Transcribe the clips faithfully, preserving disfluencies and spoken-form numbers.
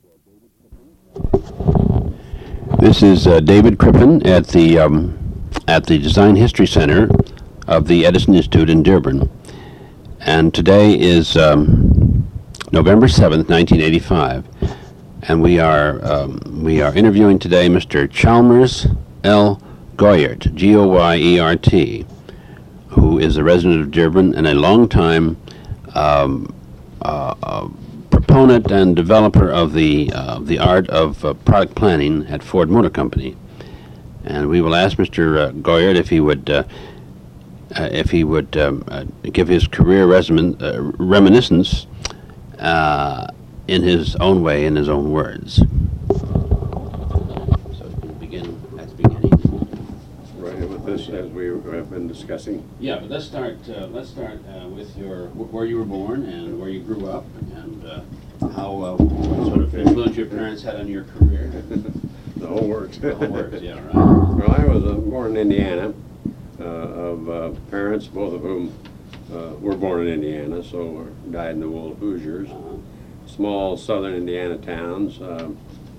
This is uh, David Crippen at the um, at the Design History Center of the Edison Institute in Dearborn, and today is um, November seventh, nineteen eighty-five, and we are um, we are interviewing today Mister Chalmers L. Goyert, G O Y E R T, who is a resident of Dearborn and a longtime um, uh, uh, proponent and developer of the uh, the art of uh, product planning at Ford Motor Company. And we will ask Mister Uh, Goyert if he would uh, uh, if he would um, uh, give his career resume, uh, reminiscence uh, in his own way, in his own words. So we'll begin at the beginning. Right with this, as we have been discussing. Yeah, but let's start. Uh, let's start uh, with your wh- where you were born and where you grew up, and uh, how uh, what sort of influence your parents had on your career. The whole works. The whole works, yeah, right. Well, I was uh, born in Indiana, uh, of uh, parents, both of whom uh, were born in Indiana, so were, died in the wool Hoosiers. Uh-huh. Small southern Indiana towns. Uh,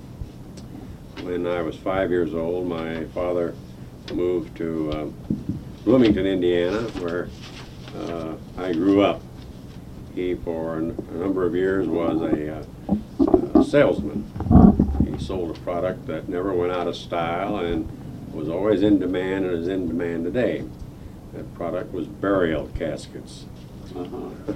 when I was five years old, my father moved to uh, Bloomington, Indiana, where uh, I grew up. He, for a number of years, was a, uh, a salesman. He sold a product that never went out of style and was always in demand and is in demand today. That product was burial caskets. Uh-huh.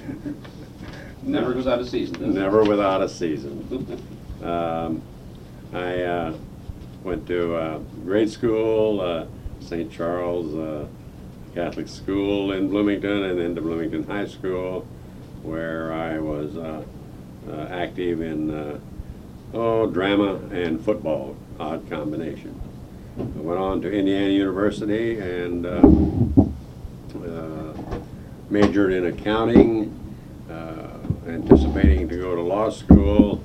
Never goes out of season, does it? Never without a season. um, I uh, went to uh, grade school, uh, Saint Charles uh, Catholic School in Bloomington, and then to Bloomington High School, where I was uh, uh, active in uh, oh, drama and football, odd combination. I went on to Indiana University and uh, uh, majored in accounting, uh, anticipating to go to law school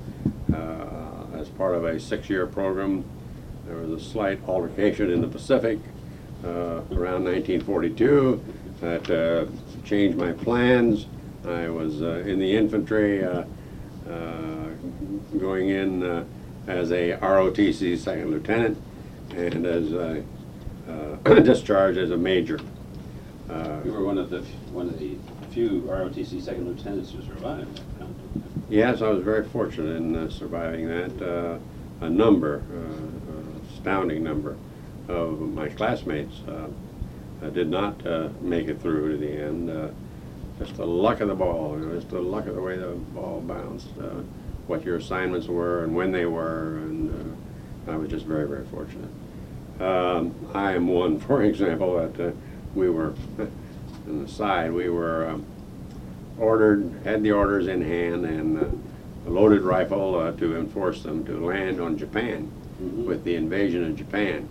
uh, as part of a six-year program. There was a slight altercation in the Pacific uh, around nineteen forty-two that uh, changed my plans. I was uh, in the infantry, uh, uh, going in uh, as a R O T C second lieutenant and as a uh, discharged as a major. Uh, You were one of the one of the few R O T C second lieutenants who survived. yes, I was very fortunate in uh, surviving that. Uh, a number, uh, astounding number of my classmates uh, uh, did not uh, make it through to the end. Uh, just the luck of the ball, you know, just the luck of the way the ball bounced, uh, what your assignments were and when they were, and uh, I was just very, very fortunate. Um, I am one, for example, that uh, we were, on the side, we were um, ordered, had the orders in hand, and uh, a loaded rifle uh, to enforce them to land on Japan Mm-hmm. with the invasion of Japan.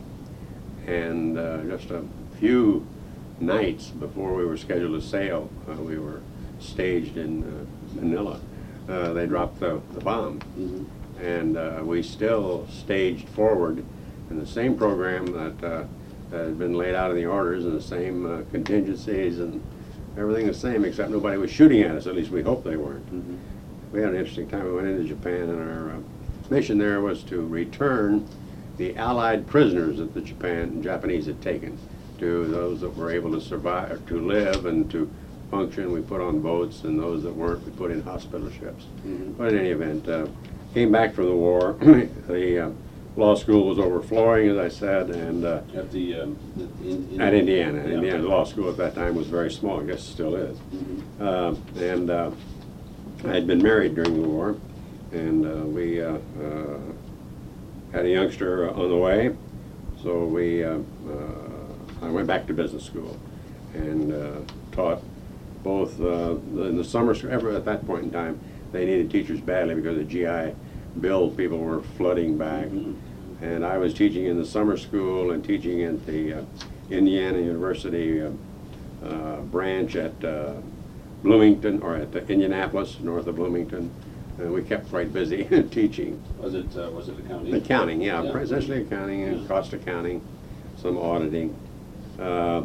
And uh, just a few nights before we were scheduled to sail, uh, we were staged in uh, Manila. Uh, they dropped the, the bomb. Mm-hmm. And uh, we still staged forward in the same program that, uh, that had been laid out in the orders, and the same uh, contingencies and everything the same, except nobody was shooting at us. At least we hoped they weren't. Mm-hmm. We had an interesting time. We went into Japan, and our uh, mission there was to return the Allied prisoners that the Japan Japanese had taken to those that were able to survive, to live and to function. We put on boats, and those that weren't, we put in hospital ships. Mm-hmm. But in any event, uh, came back from the war. the uh, law school was overflowing, as I said, and uh, At the, um, the in, in at Indiana. Yeah. Indiana Law School at that time was very small. I guess it still is. Mm-hmm. Uh, and uh, I had been married during the war, and uh, we uh, uh, had a youngster on the way, so we uh, uh, I went back to business school and uh, taught both uh, in the summer school. Ever at that point in time, they needed teachers badly because the G I Bill people were flooding back, Mm-hmm. and I was teaching in the summer school and teaching at the uh, Indiana University uh, uh, branch at uh, Bloomington, or at uh, Indianapolis, north of Bloomington. And we kept quite busy teaching. Was it uh, was it accounting? Accounting, yeah, Yeah. essentially accounting and Yeah. cost accounting, some auditing. Uh,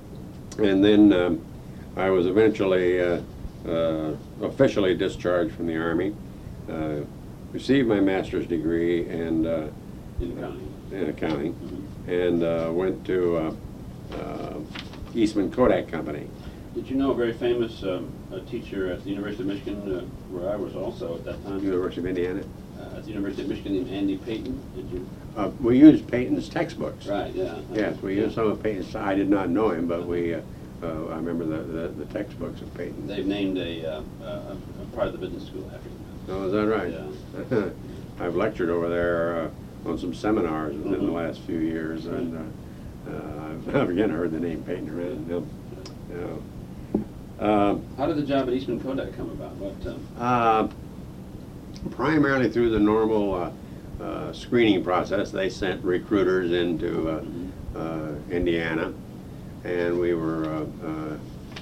and then um, I was eventually uh, uh, officially discharged from the Army. Uh, received my master's degree and uh, In accounting. in accounting, Mm-hmm. and uh, went to uh, uh, Eastman Kodak Company. Did you know a very famous um, a teacher at the University of Michigan, uh, where I was also at that time? University of Indiana. Uh, at the University of Michigan, named Andy Payton. Did you? Uh, we used Peyton's textbooks. Right. Yeah. Yes, we Yeah. used some of Peyton's. I did not know him, but we. Uh, uh, I remember the, the, the textbooks of Peyton. They've named a, uh, a, a part of the business school after him. Oh, is that right? Yeah. I've lectured over there uh, on some seminars in the Mhm. last few years, and uh, uh, I've again heard the name Peyton around. You know. Uh, How did the job at Eastman Kodak come about? What? Um, uh, primarily through the normal uh, uh, screening process. They sent recruiters into uh, mhm. uh, Indiana, and we were uh, uh,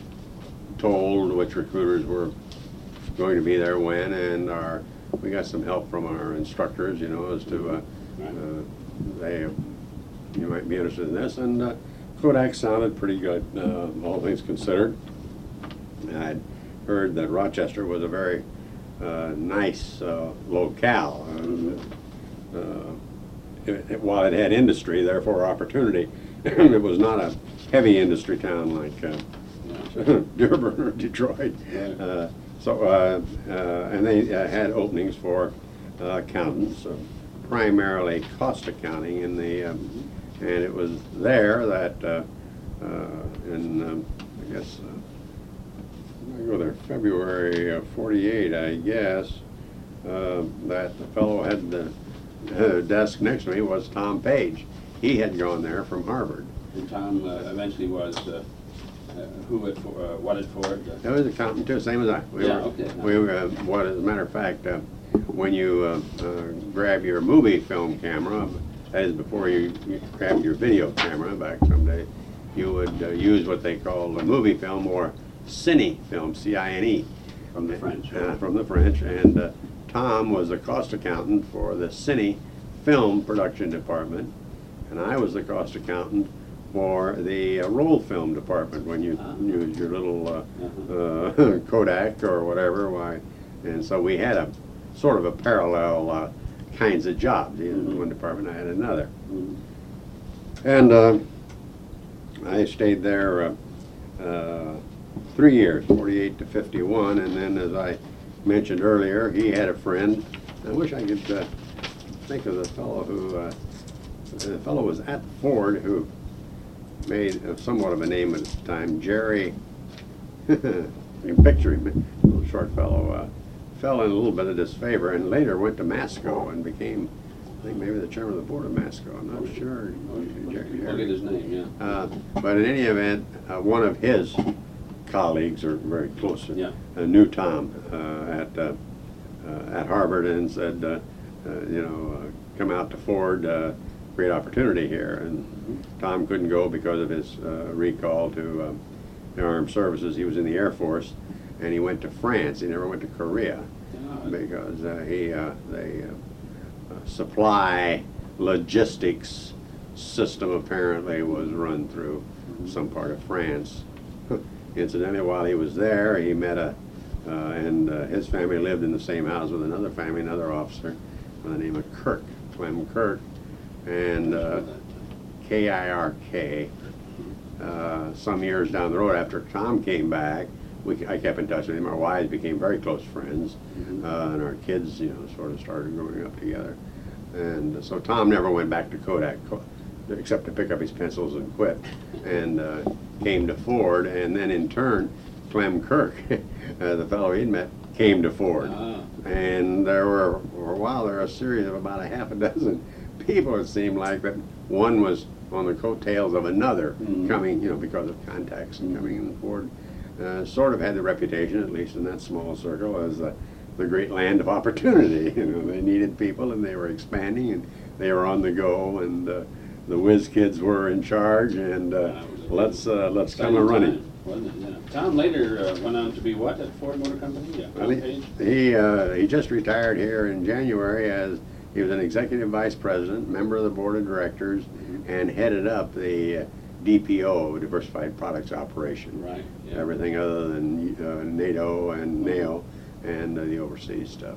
told which recruiters were going to be there when, and our we got some help from our instructors, you know, as to uh, Right. uh, they you might be interested in this, and uh, Kodak sounded pretty good, uh, all things considered. I'd heard that Rochester was a very uh, nice uh, locale. And, uh, it, it, while it had industry, therefore opportunity, it was not a heavy industry town like uh, yeah. Dearborn or Detroit. Right. Uh, so, uh, uh, and they uh, had openings for uh, accountants, uh, primarily cost accounting in the, um, and it was there that uh, uh, in, um, I guess, uh, I go there February of forty-eight, I guess, uh, that the fellow had the uh, desk next to me was Tom Page. He had gone there from Harvard. And Tom uh, eventually was uh, uh, who at for, uh, what at Ford? Uh, That was accountant too, same as I. We Yeah, were, okay. We were, uh, what, as a matter of fact, uh, when you uh, uh, grab your movie film camera, that is before you, you grabbed your video camera back someday, you would uh, use what they call a movie film or cine film, C I N E. From the French. Uh, from the French, and uh, Tom was the cost accountant for the cine film production department, and I was the cost accountant for the uh, roll film department when you Ah. use your little uh, Uh-huh. uh, Kodak or whatever. Why, and so we had a sort of a parallel uh, kinds of jobs. He had Mhm. one department, I had another, Mhm. and uh, I stayed there uh, uh, three years, forty-eight to fifty-one, and then as I mentioned earlier, he had a friend. I wish I could uh, think of the fellow who, uh, the fellow was at Ford who made uh, somewhat of a name at the time, Jerry, you can picture him, little short fellow, uh, fell in a little bit of disfavor and later went to Masco and became, I think maybe the chairman of the board of Masco, I'm not sure. Jerry- I'll get his name. Yeah. uh, But in any event, uh, one of his colleagues, or very close, Yeah. uh, knew Tom uh, at uh, uh, at Harvard and said, uh, uh, you know, uh, come out to Ford, uh, great opportunity here. And Tom couldn't go because of his uh, recall to uh, the armed services. He was in the Air Force, and he went to France. He never went to Korea Yeah. because uh, he uh, they uh, uh, supply logistics system apparently was run through some part of France. Incidentally, while he was there, he met a, uh, and uh, his family lived in the same house with another family, another officer by the name of Kirk, Clem Kirk, and uh, K I R K. Uh, some years down the road, after Tom came back, we, I kept in touch with him. Our wives became very close friends, uh, and our kids, you know, sort of started growing up together. And so Tom never went back to Kodak, except to pick up his pencils and quit, and uh, came to Ford, and then in turn, Clem Kirk, uh, the fellow he'd met, came to Ford. Ah. And there were, for a while, there were a series of about a half a dozen people, it seemed like, that one was on the coattails of another Mhm. coming, you know, because of contacts and coming in. Ford uh, sort of had the reputation, at least in that small circle, as uh, the great land of opportunity. You know, they needed people, and they were expanding, and they were on the go, and uh, the whiz kids were in charge, and uh, Yeah, it was a let's uh, let's Exciting come a running. time, wasn't it? Yeah. Tom later uh, went on to be what at Ford Motor Company? Yeah. Well, Tom he Page? he, uh, he just retired here in January as he was an executive vice president, member of the board of directors, and headed up the uh, D P O, Diversified Products Operation. Right. Yeah. Everything other than uh, NATO and NAO and uh, the overseas stuff.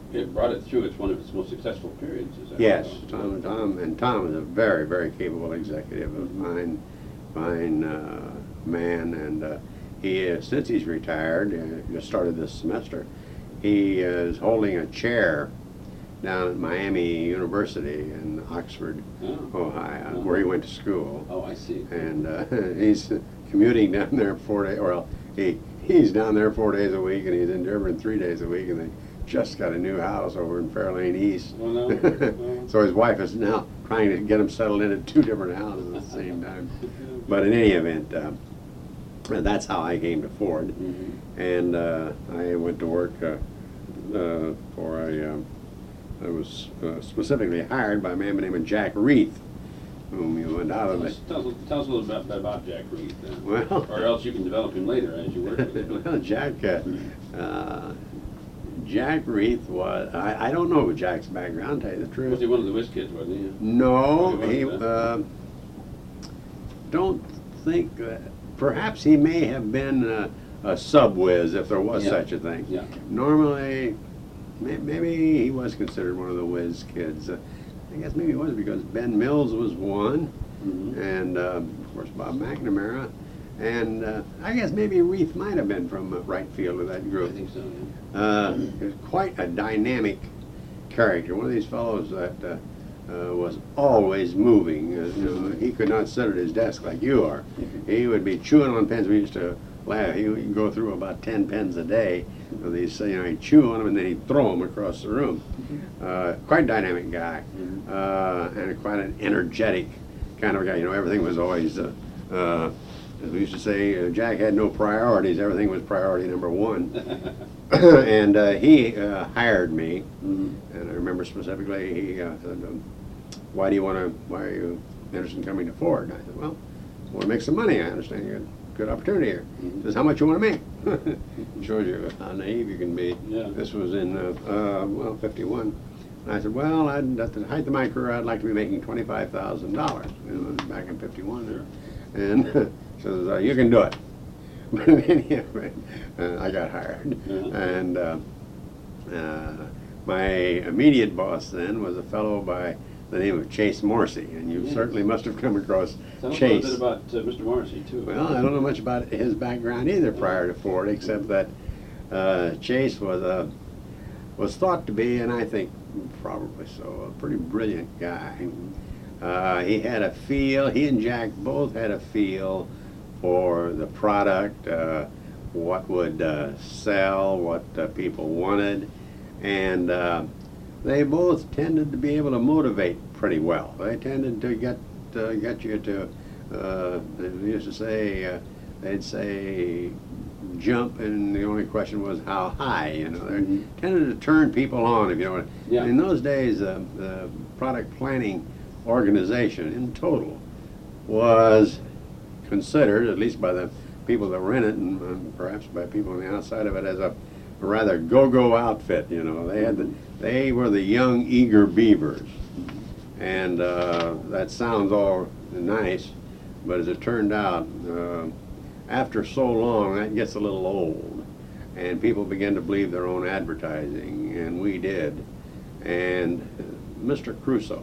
it brought it through. It's one of its most successful periods. Is that Yes, right? Tom, Tom, and Tom is a very, very capable executive, a fine, fine uh, man, and uh, he, uh, since he's retired, uh, just started this semester, he is holding a chair down at Miami University in Oxford, Oh. Ohio, Oh. where he went to school, Oh, I see. and uh, he's commuting down there four days. Well, he he's down there four days a week, and he's in Durban three days a week, and they just got a new house over in Fairlane East. Well, no, no. So his wife is now trying to get him settled into two different houses at the same time. But in any event, uh, that's how I came to Ford, Mm-hmm. and uh, I went to work uh, uh, for a. Um, I was uh, specifically hired by a man named Jack Reith, whom you went out of Tell it. us, tell, us- tell us a little bit about Jack Reed, uh, Well, or else you can develop him later as you work with him. well, Jack, uh, uh, Jack Reith was, I, I don't know Jack's background, to tell you the truth. Was he one of the Whiz Kids, wasn't he? No, Oh, he he, wasn't, uh, don't think that, perhaps he may have been uh, a sub-whiz if there was Yeah. such a thing. Yeah. Normally, may- maybe he was considered one of the whiz kids. Uh, I guess maybe it was because Ben Mills was one, Mm-hmm. and uh, of course Bob McNamara, and uh, I guess maybe Reith might have been from uh, right field of that I group. think so, yeah. Uh, he was quite a dynamic character, one of these fellows that uh, uh, was always moving. Uh, you know, he could not sit at his desk like you are. He would be chewing on pens. We used to laugh. He would go through about ten pens a day. So these, you know, he'd chew on them and then he'd throw them across the room. Uh, quite a dynamic guy, uh, and quite an energetic kind of guy. You know, everything was always, uh, uh, as we used to say, uh, Jack had no priorities. Everything was priority number one. And uh, he uh, hired me, Mhm. and I remember specifically he uh, said, um, "Why do you want to? Why are you interested in coming to Ford?" And I said, "Well, I want to make some money. I understand you got a good opportunity here." He says, "How much you want to make?" Shows you how naive you can be. Yeah. This was in uh, uh, well fifty-one. And I said, "Well, I'd, at the height of my career, I'd like to be making twenty-five thousand dollars." You know, back in fifty-one there, and he says, uh, "You can do it." But anyway, uh, I got hired, Yeah. and uh, uh, my immediate boss then was a fellow by the name of Chase Morrissey, and you Yes. certainly must have come across Tell us a Chase. little bit about uh, Mister Morrissey, too. Well, I don't know much about his background either prior to Ford, except that uh, Chase was a was thought to be, and I think probably so, a pretty brilliant guy. Uh, he had a feel. He and Jack both had a feel for the product, uh, what would uh, sell, what uh, people wanted, and uh, they both tended to be able to motivate pretty well. They tended to get uh, get you to, uh, as we used to say, uh, they'd say jump, and the only question was how high. You know, they Mhm. tended to turn people on. If you know, what- Yeah. in those days, uh, the product planning organization in total was considered, at least by the people that were in it, and um, perhaps by people on the outside of it, as a rather go-go outfit. You know, they had the, they were the young eager beavers, and uh, that sounds all nice, but as it turned out, uh, after so long, that gets a little old, and people began to believe their own advertising, and we did. And Mister Crusoe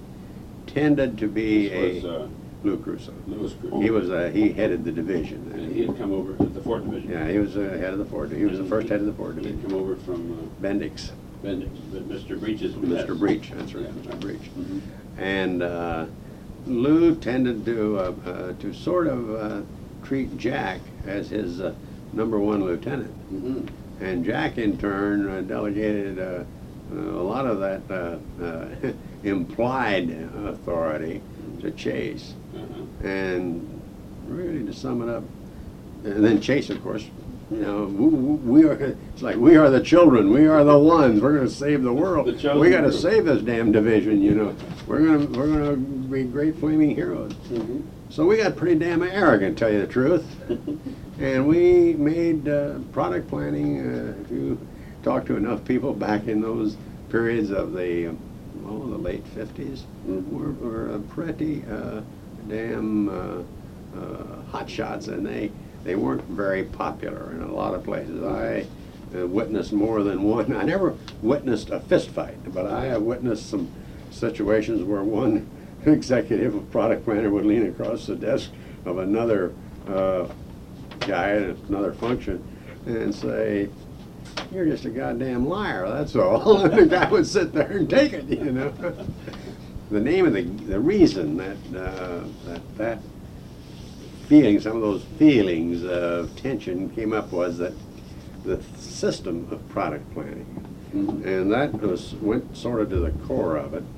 tended to be This was a uh, Lou Crusoe. Lewis Crusoe. He was uh, he headed the division. And he had come over to the Ford Division. Yeah, he was uh, head of the Ford. He was the first head of the Ford He had division. come over from Bendix, uh, Bendix, but Mister Breach's. Mister Breach. That's right, Yeah. Mister Breach. Mhm. And uh, Lou tended to uh, uh, to sort of uh, treat Jack as his uh, number one lieutenant, Mhm. and Jack in turn uh, delegated uh, uh, a lot of that uh, uh, implied authority to Chase. Uh-huh. And really, to sum it up, and then Chase, of course, you know, we, we are. It's like we are the children. We are the ones. We're going to save the world. The chosen We got to group. save this damn division. You know, we're going to we're going to be great flaming heroes. Mhm. So we got pretty damn arrogant, tell you the truth. And we made uh, product planning. Uh, if you talk to enough people back in those periods of the, um, well, the late fifties, Mhm. were, were uh, pretty uh, damn uh, uh, hot shots, and they they weren't very popular in a lot of places. I uh, witnessed more than one. I never witnessed a fist fight, but I have witnessed some situations where one executive of product planner would lean across the desk of another uh, guy at another function and say, "You're just a goddamn liar, that's all." And the guy would sit there and take it, you know. The name of the, the reason that, uh, that that feeling, some of those feelings of tension came up was that the system of product planning, mm-hmm. and that was went sort of to the core of it.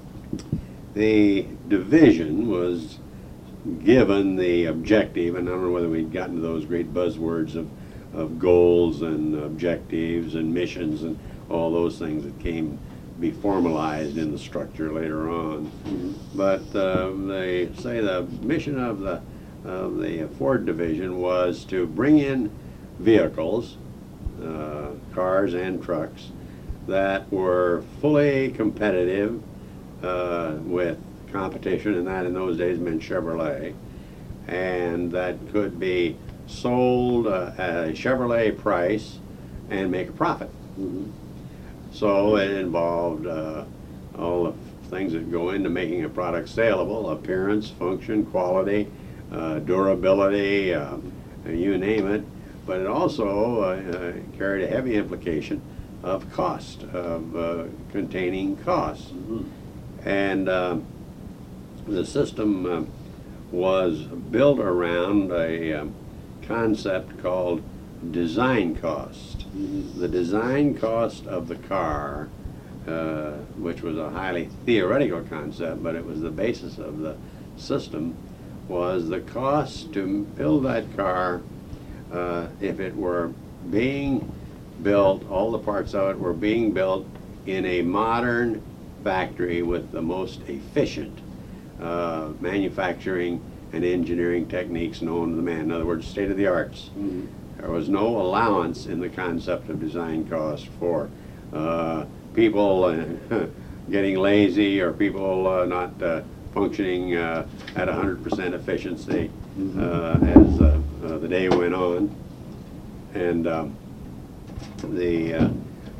The division was given the objective, and I don't know whether we'd gotten to those great buzzwords of, of goals and objectives and missions and all those things that came be formalized in the structure later on. Mm-hmm. But um, they say the mission of the of the Ford division was to bring in vehicles, uh, cars and trucks, that were fully competitive uh, with competition, and that in those days meant Chevrolet, and that could be sold uh, at a Chevrolet price and make a profit. Mm-hmm. So it involved uh, all the things that go into making a product saleable: appearance, function, quality, uh, durability, uh, you name it. But it also uh, uh, carried a heavy implication of cost, of uh, containing costs. Mm-hmm. And uh, the system uh, was built around a um, concept called design cost. Mm-hmm. The design cost of the car, uh, which was a highly theoretical concept, but it was the basis of the system, was the cost to build that car uh, if it were being built, all the parts of it were being built in a modern factory with the most efficient uh, manufacturing and engineering techniques known to the man. In other words, state of the arts. Mm-hmm. There was no allowance in the concept of design cost for uh, people uh, getting lazy or people uh, not uh, functioning uh, at one hundred percent efficiency mm-hmm. uh, as uh, uh, the day went on. And um, the uh, uh,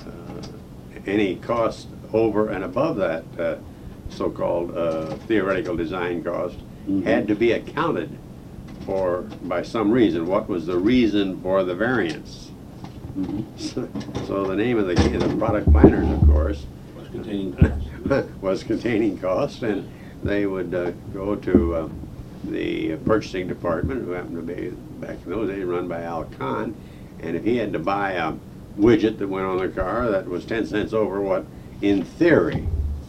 any cost over and above that uh, so-called uh, theoretical design cost mm-hmm. had to be accounted for by some reason. What was the reason for the variance? Mm-hmm. so, so the name of the, the product planners, of course, was containing cost. was containing cost, and they would uh, go to uh, the purchasing department, who happened to be back in those days run by Al Kahn, and if he had to buy a widget that went on the car that was ten cents over what, in theory,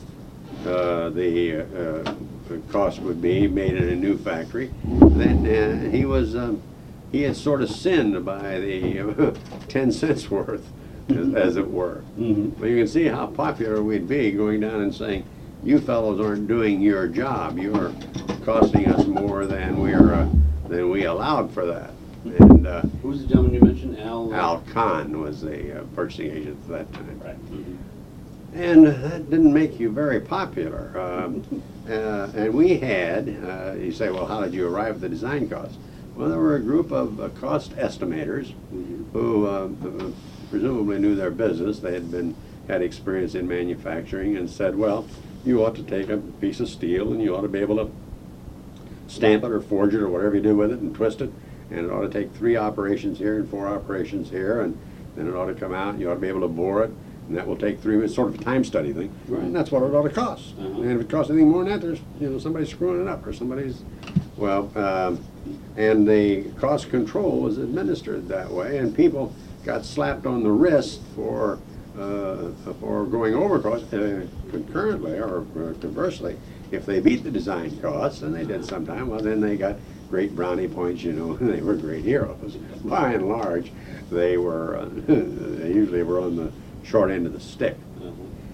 uh, the uh, the cost would be made in a new factory, then uh, he was um, he had sort of sinned by the uh, ten cents worth, as, as it were. Mm-hmm. But you can see how popular we'd be going down and saying, "You fellows aren't doing your job. You are costing us more than we're uh, than we allowed for that." And uh, who was the gentleman you mentioned? Al. Al Kahn was the uh, purchasing agent at that time. Right. Mm-hmm. And that didn't make you very popular. Um, uh, and we had, uh, you say, well, how did you arrive at the design cost? Well, there were a group of uh, cost estimators mm-hmm. who uh, uh, presumably knew their business. They had been had experience in manufacturing and said, well, you ought to take a piece of steel and you ought to be able to stamp it or forge it or whatever you do with it and twist it. And it ought to take three operations here and four operations here, and then it ought to come out and you ought to be able to bore it. And that will take three minutes, sort of a time study thing. Right. And that's what it ought to cost. Uh-huh. And if it costs anything more than that, there's, you know, somebody's screwing it up or somebody's, well, um, and the cost control was administered that way, and people got slapped on the wrist for uh, for going over cost uh, concurrently or uh, conversely. If they beat the design costs, and they did sometime, well, then they got great brownie points, you know, and they were great heroes. By and large, they were, uh, they usually were on the short end of the stick. Uh-huh.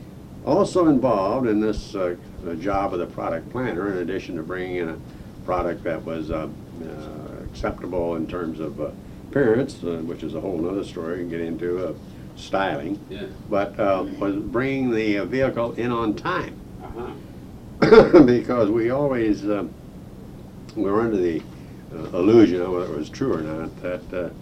Also involved in this uh, job of the product planner, in addition to bringing in a product that was uh, uh, acceptable in terms of uh, appearance, uh, which is a whole other story and get into, uh, styling, yeah. but uh, was bringing the uh, vehicle in on time. Uh-huh. Because we always, uh, we were under the uh, illusion, whether it was true or not, that uh,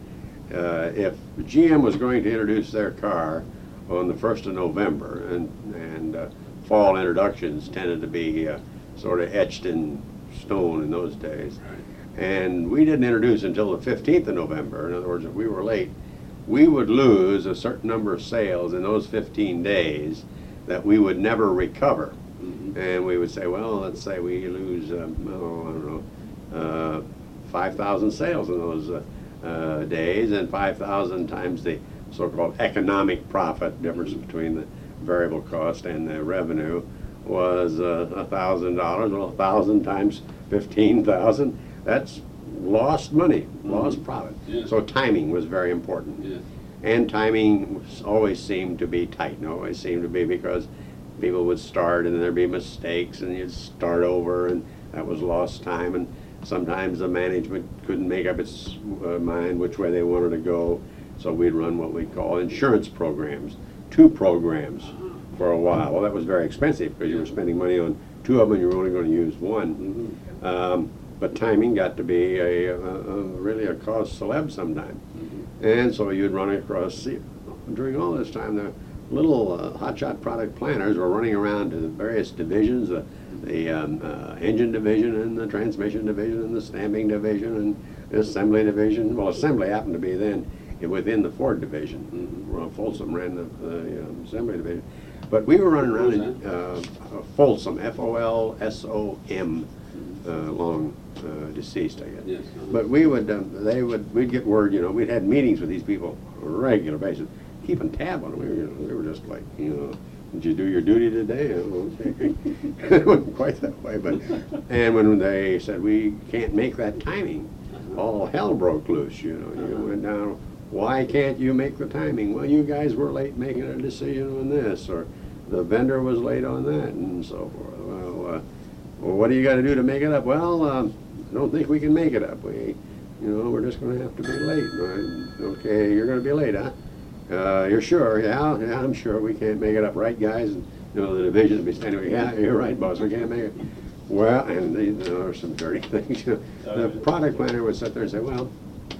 uh, if G M was going to introduce their car on the first of November, and, and uh, fall introductions tended to be uh, sort of etched in stone in those days. Right. And we didn't introduce until the fifteenth of November. In other words, if we were late, we would lose a certain number of sales in those fifteen days that we would never recover. Mm-hmm. And we would say, well, let's say we lose, um, oh, I don't know, uh, five thousand sales in those uh, uh, days, and five thousand times the so-called economic profit difference between the variable cost and the revenue was uh, a thousand dollars. Well, a thousand times fifteen thousand, that's lost money, mm-hmm. lost profit. Yeah. So timing was very important. Yeah. And timing was, always seemed to be tight, and always seemed to be, because people would start and then there'd be mistakes and you'd start over, and that was lost time. And sometimes the management couldn't make up its uh, mind which way they wanted to go. So we'd run what we call insurance programs, two programs for a while. Well, that was very expensive because you were spending money on two of them and you were only going to use one. Mm-hmm. um, but timing got to be a, a, a really a cause célèbre sometime. Mm-hmm. And so you'd run across, see, during all this time, the little uh, hotshot product planners were running around to the various divisions, uh, the um, uh, engine division and the transmission division and the stamping division and the assembly division. Well, assembly happened to be then within the Ford division. Mm-hmm. Folsom ran the, the um, assembly division. But we were running around in uh, Folsom, F O L S O M, uh, long uh, deceased, I guess. Yes. Uh-huh. But we would, um, they would, we'd get word, you know, we'd had meetings with these people on a regular basis, keeping tab on them. We were, you know, we were just like, you know, did you do your duty today? Oh, okay. It wasn't quite that way, but, and when they said we can't make that timing, all hell broke loose, you know. You went down, why can't you make the timing? Well, you guys were late making a decision on this, or the vendor was late on that, and so forth. Well, uh, well what do you got to do to make it up? Well, um, I don't think we can make it up. We, you know, we're just going to have to be late. Right? Okay, you're going to be late, huh? Uh, you're sure? Yeah, yeah, I'm sure. We can't make it up, right, guys? And, you know, the division would be standing, yeah, you're right, boss, we can't make it. Well, and they, you know, there were some dirty things. You know. The product planner would sit there and say, well,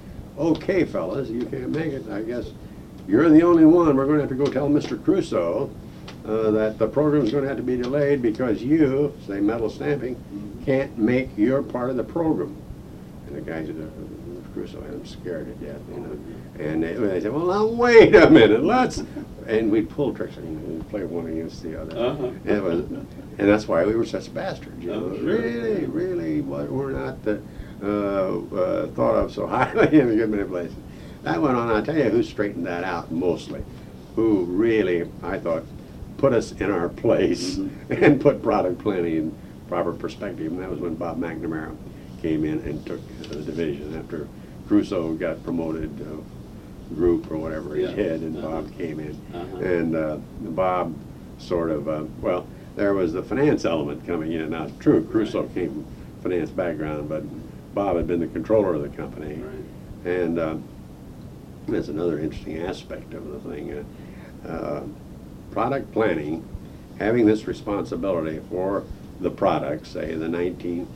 okay, fellas, you can't make it. I guess you're the only one. We're going to have to go tell Mister Crusoe uh, that the program's going to have to be delayed because you, say metal stamping, can't make your part of the program. And the guys said, uh, Crusoe, I'm scared to death, you know. And they, they said, well, now wait a minute, let's. And we'd pull tricks and we'd play one against the other. Uh-huh. And it was, and that's why we were such bastards, you know. Oh, sure. Really, really, we're not the, uh, uh, thought of so highly in a good many places. That went on. I'll tell you who straightened that out mostly, who really, I thought, put us in our place mm-hmm. and put product planning in proper perspective. And that was when Bob McNamara came in and took the division after Crusoe got promoted uh, group or whatever he yeah. did, and uh-huh. Bob came in. Uh-huh. And uh, Bob sort of, uh, well, there was the finance element coming in. Now, true, Crusoe right. came from finance background, but Bob had been the controller of the company. Right. And uh, that's another interesting aspect of the thing. Uh, uh, product planning, having this responsibility for the product, say the nineteen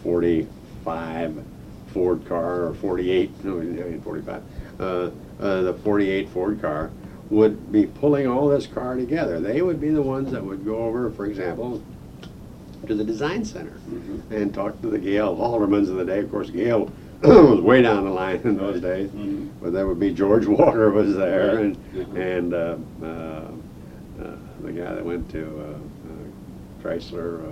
forty-five Ford car, or forty-eight, no, nineteen forty-five, uh, uh, the forty-eight Ford car, would be pulling all this car together. They would be the ones that would go over, for example, to the design center mm-hmm. and talk to the Gail Haldermans of the day. Of course, Gail was way down the line in those days, mm-hmm. but there would be George Walker was there, right. and mm-hmm. and uh, uh, uh, the guy that went to uh, uh, Chrysler,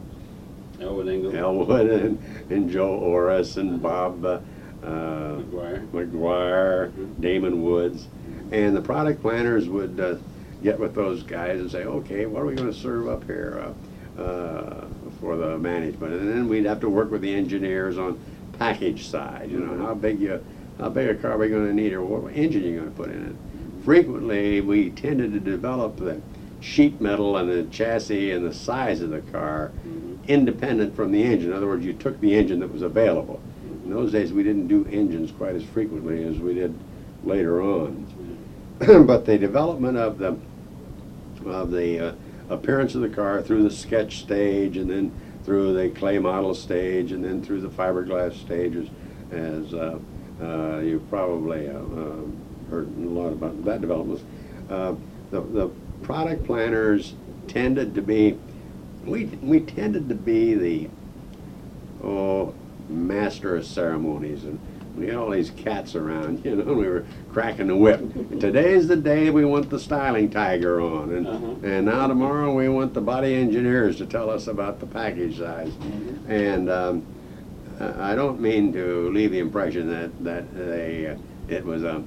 uh, Elwood Engel, Elwood, and, and Joe Orris, and Bob uh, uh, McGuire, McGuire mm-hmm. Damon Woods, and the product planners would uh, get with those guys and say, okay, what are we going to serve up here uh, uh, for the management? And then we'd have to work with the engineers on package side. You know, how big you, how big a car are we going to need, or what engine you're going to put in it. Frequently, we tended to develop the sheet metal and the chassis and the size of the car mm-hmm. independent from the engine. In other words, you took the engine that was available. In those days, we didn't do engines quite as frequently as we did later on. But the development of the of the uh, appearance of the car through the sketch stage, and then through the clay model stage, and then through the fiberglass stages, as uh, Uh, you've probably uh, uh, heard a lot about that development. Uh, the, the product planners tended to be, we, we tended to be the, oh, master of ceremonies, and we had all these cats around, you know, and we were cracking the whip. Today's the day we want the styling tiger on, and Uh-huh. and now tomorrow we want the body engineers to tell us about the package size. Mm-hmm. And um, I I don't mean to leave the impression that that they, uh, it was a,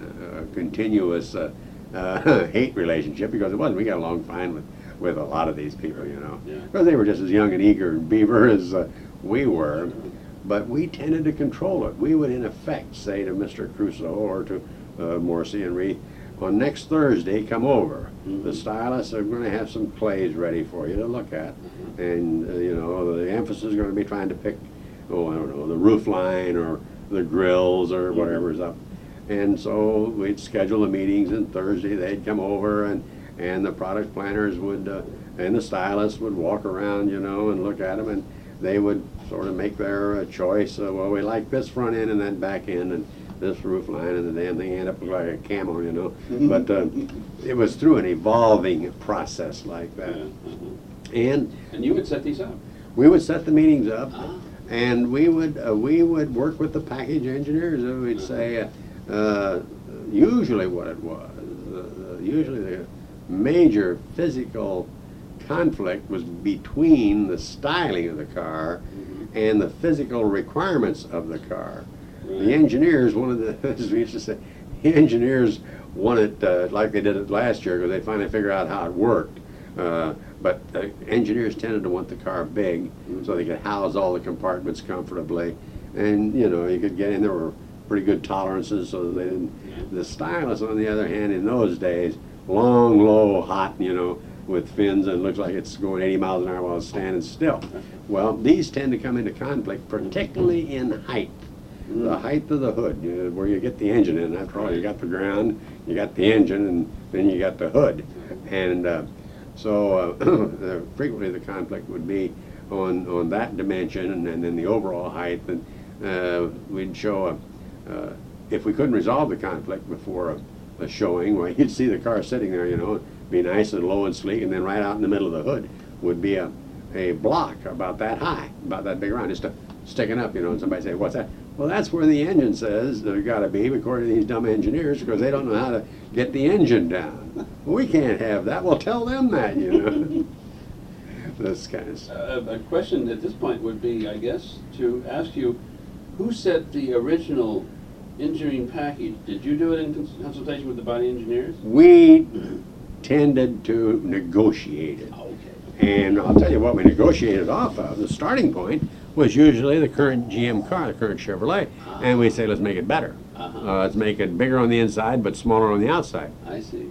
a continuous uh, uh, hate relationship, because it wasn't. We got along fine with with a lot of these people, you know, Yeah. because they were just as young and eager and beaver as uh, we were. But we tended to control it. We would, in effect, say to Mister Crusoe or to uh, Morrissey and Reed, on next Thursday, come over. Mhm. The stylists are going to have some clays ready for you to look at. And, uh, you know, the emphasis is going to be trying to pick, oh, I don't know, the roof line or the grills or Mhm. whatever's up. And so we'd schedule the meetings, and Thursday they'd come over, and, and the product planners would, uh, and the stylists would walk around, you know, and look at them, and they would sort of make their uh, choice. Uh, well, we like this front end and that back end and this roof line, and the damn thing ended up looking like a camel, you know. Mhm. But uh, it was through an evolving process like that. Yeah, uh-huh. And And you would set these up? we would set the meetings up, Ah. and we would uh, we would work with the package engineers, and we'd say uh, uh, usually what it was, uh, usually the major physical conflict was between the styling of the car and the physical requirements of the car. Right. The engineers wanted to, as we used to say, the engineers wanted, uh, like they did it last year, because they finally figured out how it worked. Uh, but uh, engineers tended to want the car big, so they could house all the compartments comfortably. And, you know, you could get in, there were pretty good tolerances, so they didn't. The stylists, on the other hand, in those days, long, low, hot, you know, with fins, and it looks like it's going eighty miles an hour while it's standing still. Well, these tend to come into conflict, particularly in height. The height of the hood, you know, where you get the engine in. After all, you got the ground, you got the engine, and then you got the hood. And uh, so uh, frequently the conflict would be on, on that dimension, and, and then the overall height. And uh, we'd show, a, uh, if we couldn't resolve the conflict before a, a showing, well, you'd see the car sitting there, you know, be nice and low and sleek, and then right out in the middle of the hood would be a, a block about that high, about that big around, just a, sticking up, you know, and somebody say, what's that? Well, that's where the engine says there's got to be, according to these dumb engineers, because they don't know how to get the engine down. We can't have that. Well, tell them that, you know. This kind of stuff. Uh, a question at this point would be, I guess, to ask you, who set the original engineering package? Did you do it in cons- consultation with the body engineers? We tended to negotiate it. Okay. And I'll tell you what we negotiated off of. The starting point was usually the current G M car, the current Chevrolet. And we say, let's make it better. Uh-huh. Uh, let's make it bigger on the inside, but smaller on the outside. I see.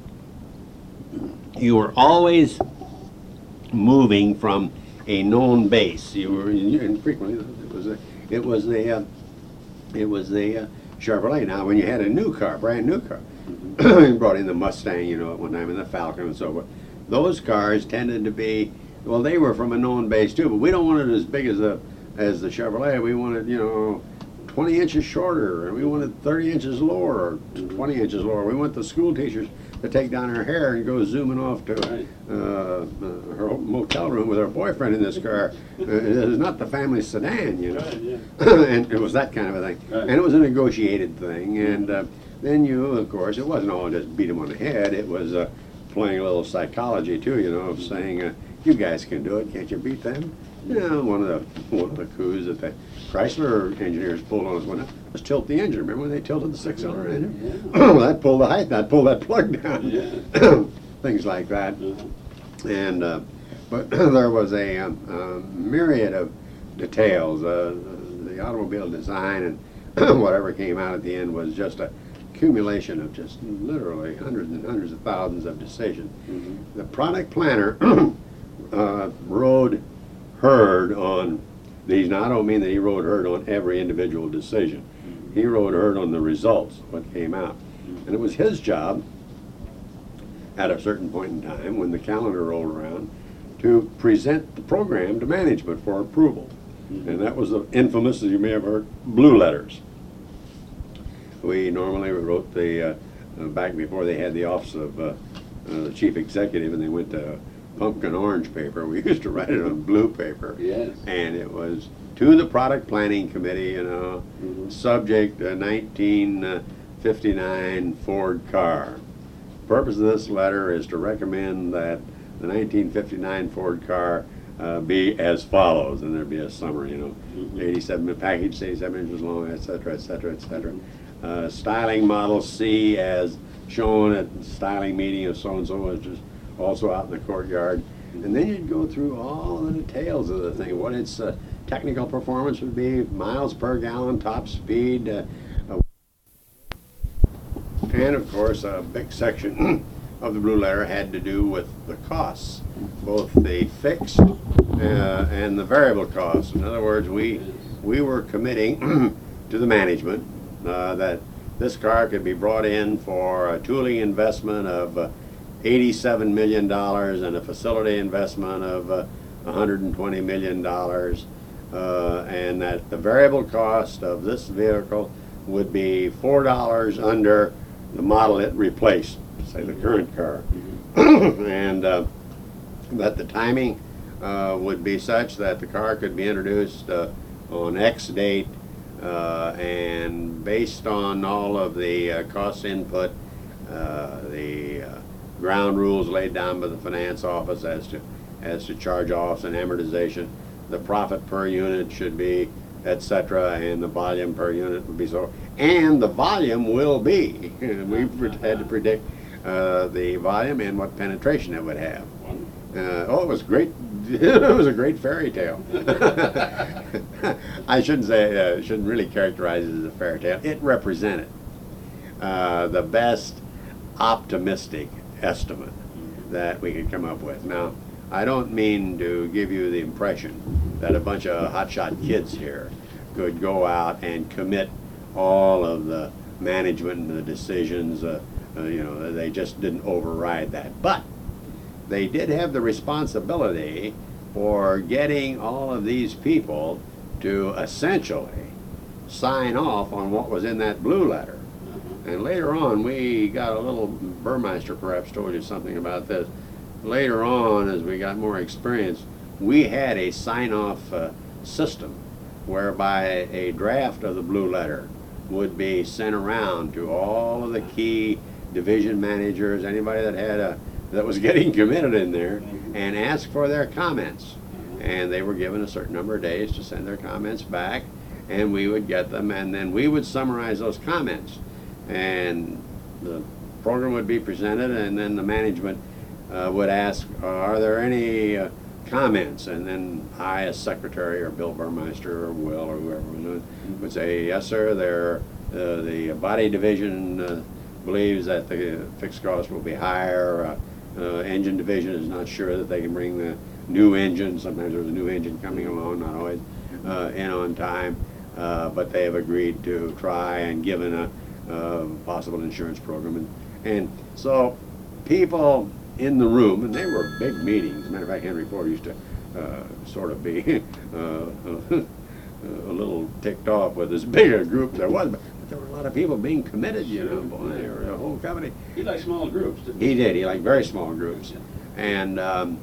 You were always moving from a known base. You were, and frequently, it was a, it was the, uh, it was the uh, Chevrolet. Now, when you had a new car, brand new car, you brought in the Mustang, you know, at one time, and the Falcon and so forth. Those cars tended to be, well, they were from a known base too, but we don't want it as big as the as the Chevrolet. We wanted, you know, twenty inches shorter, and we wanted thirty inches lower, or twenty inches lower. We want the school teachers to take down her hair and go zooming off to Right. uh, uh, her motel room with her boyfriend in this car. Uh, it is not the family sedan, you know. Right, yeah. And it was that kind of a thing. Right. And it was a negotiated thing. And uh, then you, of course, it wasn't all just beat them on the head. It was uh, playing a little psychology too, you know, of saying, uh, "You guys can do it. Can't you beat them?" You know, one of the one of the coups that the Chrysler engineers pulled on us one time was tilt the engine. Remember when they tilted the six-cylinder engine? Yeah. That pulled the height. That pulled that plug down. Yeah. Things like that. Uh-huh. And uh, but there was a um, um, myriad of details. Uh, the automobile design and whatever came out at the end was just a accumulation of just literally hundreds and hundreds of thousands of decisions. Mhm. The product planner uh, rode herd on these. Now, I don't mean that he rode herd on every individual decision. Mhm. He rode herd on the results, what came out. And it was his job at a certain point in time, when the calendar rolled around, to present the program to management for approval. Mhm. And that was the infamous, as you may have heard, blue letters. we normally wrote the, uh, uh, back before they had the office of uh, uh, the chief executive and they went to pumpkin orange paper, we used to write it on blue paper. Yes. And it was to the product planning committee, you know, Mhm. subject uh, nineteen fifty-nine Ford car. Purpose of this letter is to recommend that the nineteen fifty-nine Ford car uh, be as follows, and there'd be a summary, you know, Mhm. eighty-seven package, eighty-seven inches long, et cetera, et cetera, et cetera. Uh, styling model C as shown at the styling meeting of so-and-so, which is also out in the courtyard. And then you'd go through all the details of the thing, what its uh, technical performance would be, miles per gallon, top speed, uh, uh, and of course a big section of the blue letter had to do with the costs, both the fixed uh, and the variable costs. In other words, we we were committing to the management uh, that this car could be brought in for a tooling investment of uh, eighty-seven million dollars and a facility investment of uh, one hundred twenty million dollars, uh, and that the variable cost of this vehicle would be four dollars under the model it replaced, say the current car. And uh, that the timing uh, would be such that the car could be introduced uh, on X date, uh, and based on all of the uh, cost input, uh, the uh, ground rules laid down by the finance office as to as to charge-offs and amortization, the profit per unit should be, et cetera, and the volume per unit would be so, and the volume will be. We had to predict uh, the volume and what penetration it would have. Uh, oh, it was great. It was a great fairy tale. I shouldn't say, uh, shouldn't really characterize it as a fairy tale. It represented uh, the best optimistic estimate that we could come up with. Now, I don't mean to give you the impression that a bunch of hotshot kids here could go out and commit all of the management and the decisions. Uh, uh, you know, they just didn't override that. But they did have the responsibility for getting all of these people to essentially sign off on what was in that blue letter. And later on, we got a little, Burmeister perhaps told you something about this. Later on, as we got more experience, we had a sign-off uh, system whereby a draft of the blue letter would be sent around to all of the key division managers, anybody that had a that was getting committed in there, and ask for their comments. And they were given a certain number of days to send their comments back, and we would get them, and then we would summarize those comments. And the program would be presented, and then the management uh, would ask, are there any uh, comments? And then I, as secretary, or Bill Burmeister, or Will, or whoever would, would say, yes, sir, there, uh, the body division uh, believes that the fixed cost will be higher. Uh, uh, engine division is not sure that they can bring the new engine. Sometimes there's a new engine coming along, not always uh, in on time, uh, but they have agreed to try and given a Uh, possible insurance program. And, and so people in the room, and they were big meetings. As a matter of fact, Henry Ford used to uh, sort of be uh, a little ticked off with as big a group there was, but there were a lot of people being committed, you know, boy, they were a whole company. He liked small groups, didn't he? He did, he liked very small groups. And um,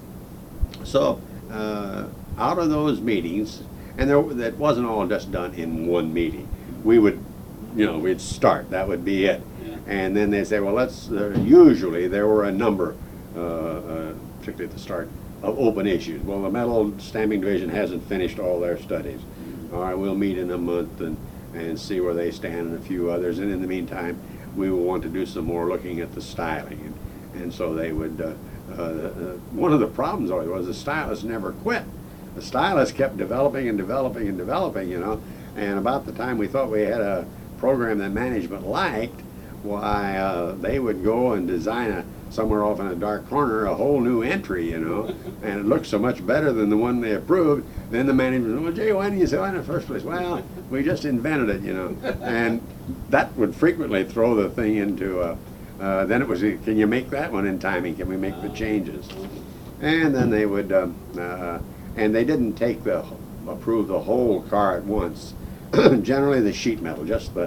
so uh, out of those meetings, and there, that wasn't all just done in one meeting. We would you know, we'd start, that would be it. Yeah. And then they say, well, let's, uh, usually there were a number, uh, uh, particularly at the start, of open issues. Well, the metal stamping division hasn't finished all their studies. Mm-hmm. All right, we'll meet in a month and, and see where they stand and a few others. And in the meantime, we will want to do some more looking at the styling. And, and so they would, uh, uh, uh, one of the problems always was the stylists never quit. The stylists kept developing and developing and developing, you know, and about the time we thought we had a program that management liked, why uh, they would go and design a somewhere off in a dark corner a whole new entry, you know, and it looked so much better than the one they approved. Then the management, well, gee, why didn't you say that in the first place? Well, we just invented it, you know, and that would frequently throw the thing into. Uh, uh, then it was, can you make that one in timing? Can we make the changes? And then they would, um, uh, and they didn't take the approve the whole car at once. Generally the sheet metal, just the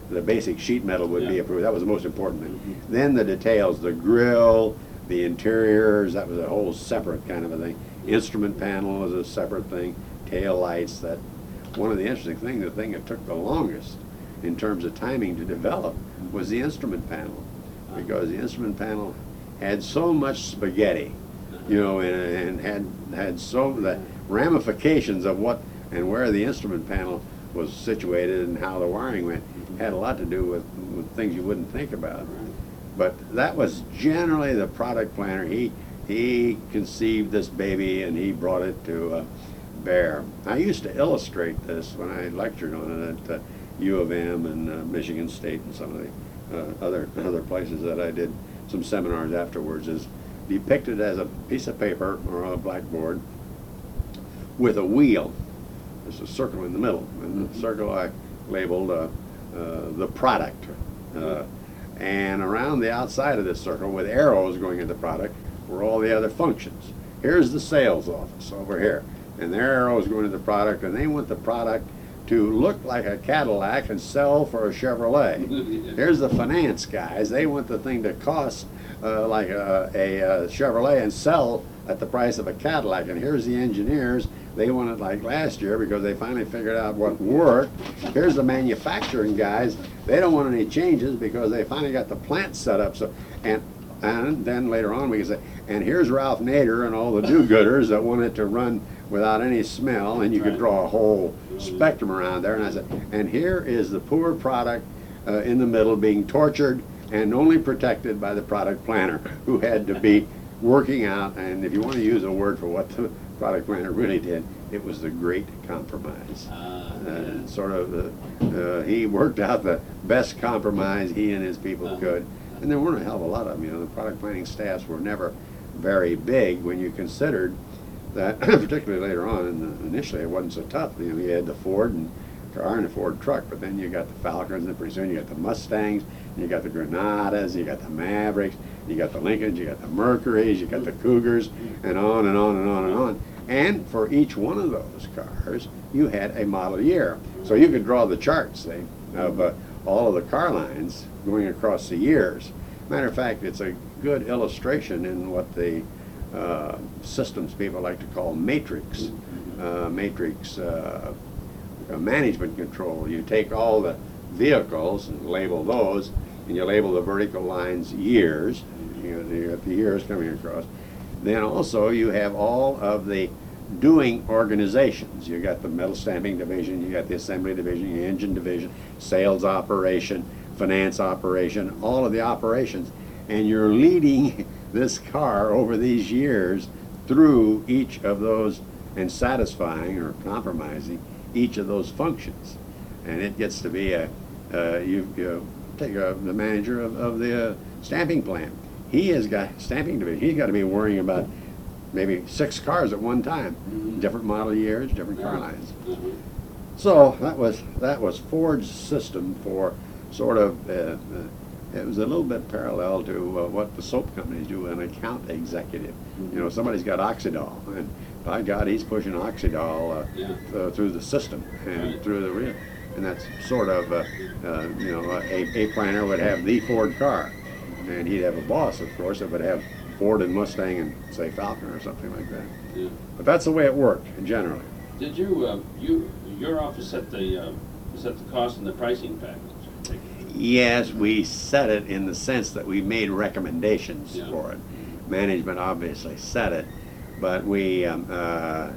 the basic sheet metal would be Yeah. approved. That was the most important thing. Mhm. Then the details, the grill, the interiors, that was a whole separate kind of a thing. Instrument panel was a separate thing. Tail lights, that one of the interesting things, the thing that took the longest in terms of timing to develop was the instrument panel, because the instrument panel had so much spaghetti, you know, and, and had had so the ramifications of what and where the instrument panel was situated and how the wiring went had a lot to do with, with things you wouldn't think about. But that was generally the product planner. He he conceived this baby and he brought it to uh, bear. I used to illustrate this when I lectured on it at uh, U of M and uh, Michigan State and some of the uh, other other places that I did some seminars afterwards. Is depicted as a piece of paper or a blackboard with a wheel. There's a circle in the middle, and the circle I labeled uh, uh, the product. Uh, and around the outside of this circle, with arrows going into the product, were all the other functions. Here's the sales office over here, and their arrows going into the product, and they want the product to look like a Cadillac and sell for a Chevrolet. Here's the finance guys. They want the thing to cost uh, like a, a, a Chevrolet and sell at the price of a Cadillac. And here's the engineers. They want it like last year because they finally figured out what worked. Here's the manufacturing guys. They don't want any changes because they finally got the plant set up. So, and and then later on we can say, and here's Ralph Nader and all the do-gooders that want it to run without any smell, and you could draw a whole spectrum around there. And I said, and here is the poor product uh, in the middle being tortured and only protected by the product planner, who had to be working out, and if you want to use a word for what the product planner really did, it was the great compromise. Ah, Uh, sort of, uh, uh, he worked out the best compromise he and his people Uh-huh. could. And there weren't a hell of a lot of them. You know, the product planning staffs were never very big when you considered that, particularly later on, and initially it wasn't so tough. You know, you had the Ford and car and the Ford truck, but then you got the Falcons, and pretty soon you got the Mustangs, and you got the Granadas, you got the Mavericks, you got the Lincolns, you got the Mercurys, you got the Cougars, and on and on and on and on. And for each one of those cars, you had a model year. So you could draw the charts, see, of uh, all of the car lines going across the years. Matter of fact, it's a good illustration in what the uh, systems people like to call matrix, uh, matrix uh, uh, management control. You take all the vehicles and label those, and you label the vertical lines years. You know, you got the years coming across. Then also you have all of the doing organizations. You got the metal stamping division, you got the assembly division, the engine division, sales operation, finance operation, all of the operations, and you're leading this car over these years through each of those and satisfying or compromising each of those functions. And it gets to be a, uh, you, you take a, the manager of, of the uh, stamping plant. He has got stamping division. He's got to be worrying about maybe six cars at one time, Mhm. different model years, different car Yeah. lines. Uh-huh. So that was that was Ford's system for sort of. Uh, uh, it was a little bit parallel to uh, what the soap companies do, an account executive. You know, somebody's got Oxydol, and by God, he's pushing Oxydol uh, Yeah. uh, through the system and Right. through the real. And that's sort of, uh, uh, you know, a, a planner would have the Ford car, and he'd have a boss, of course, that would have Ford and Mustang and, say, Falcon or something like that. Yeah. But that's the way it worked, generally. Did you, uh, you, your office set the, uh, set the cost and the pricing package? Yes, we set it in the sense that we made recommendations Yeah. for it. Management obviously set it, but we, um, uh,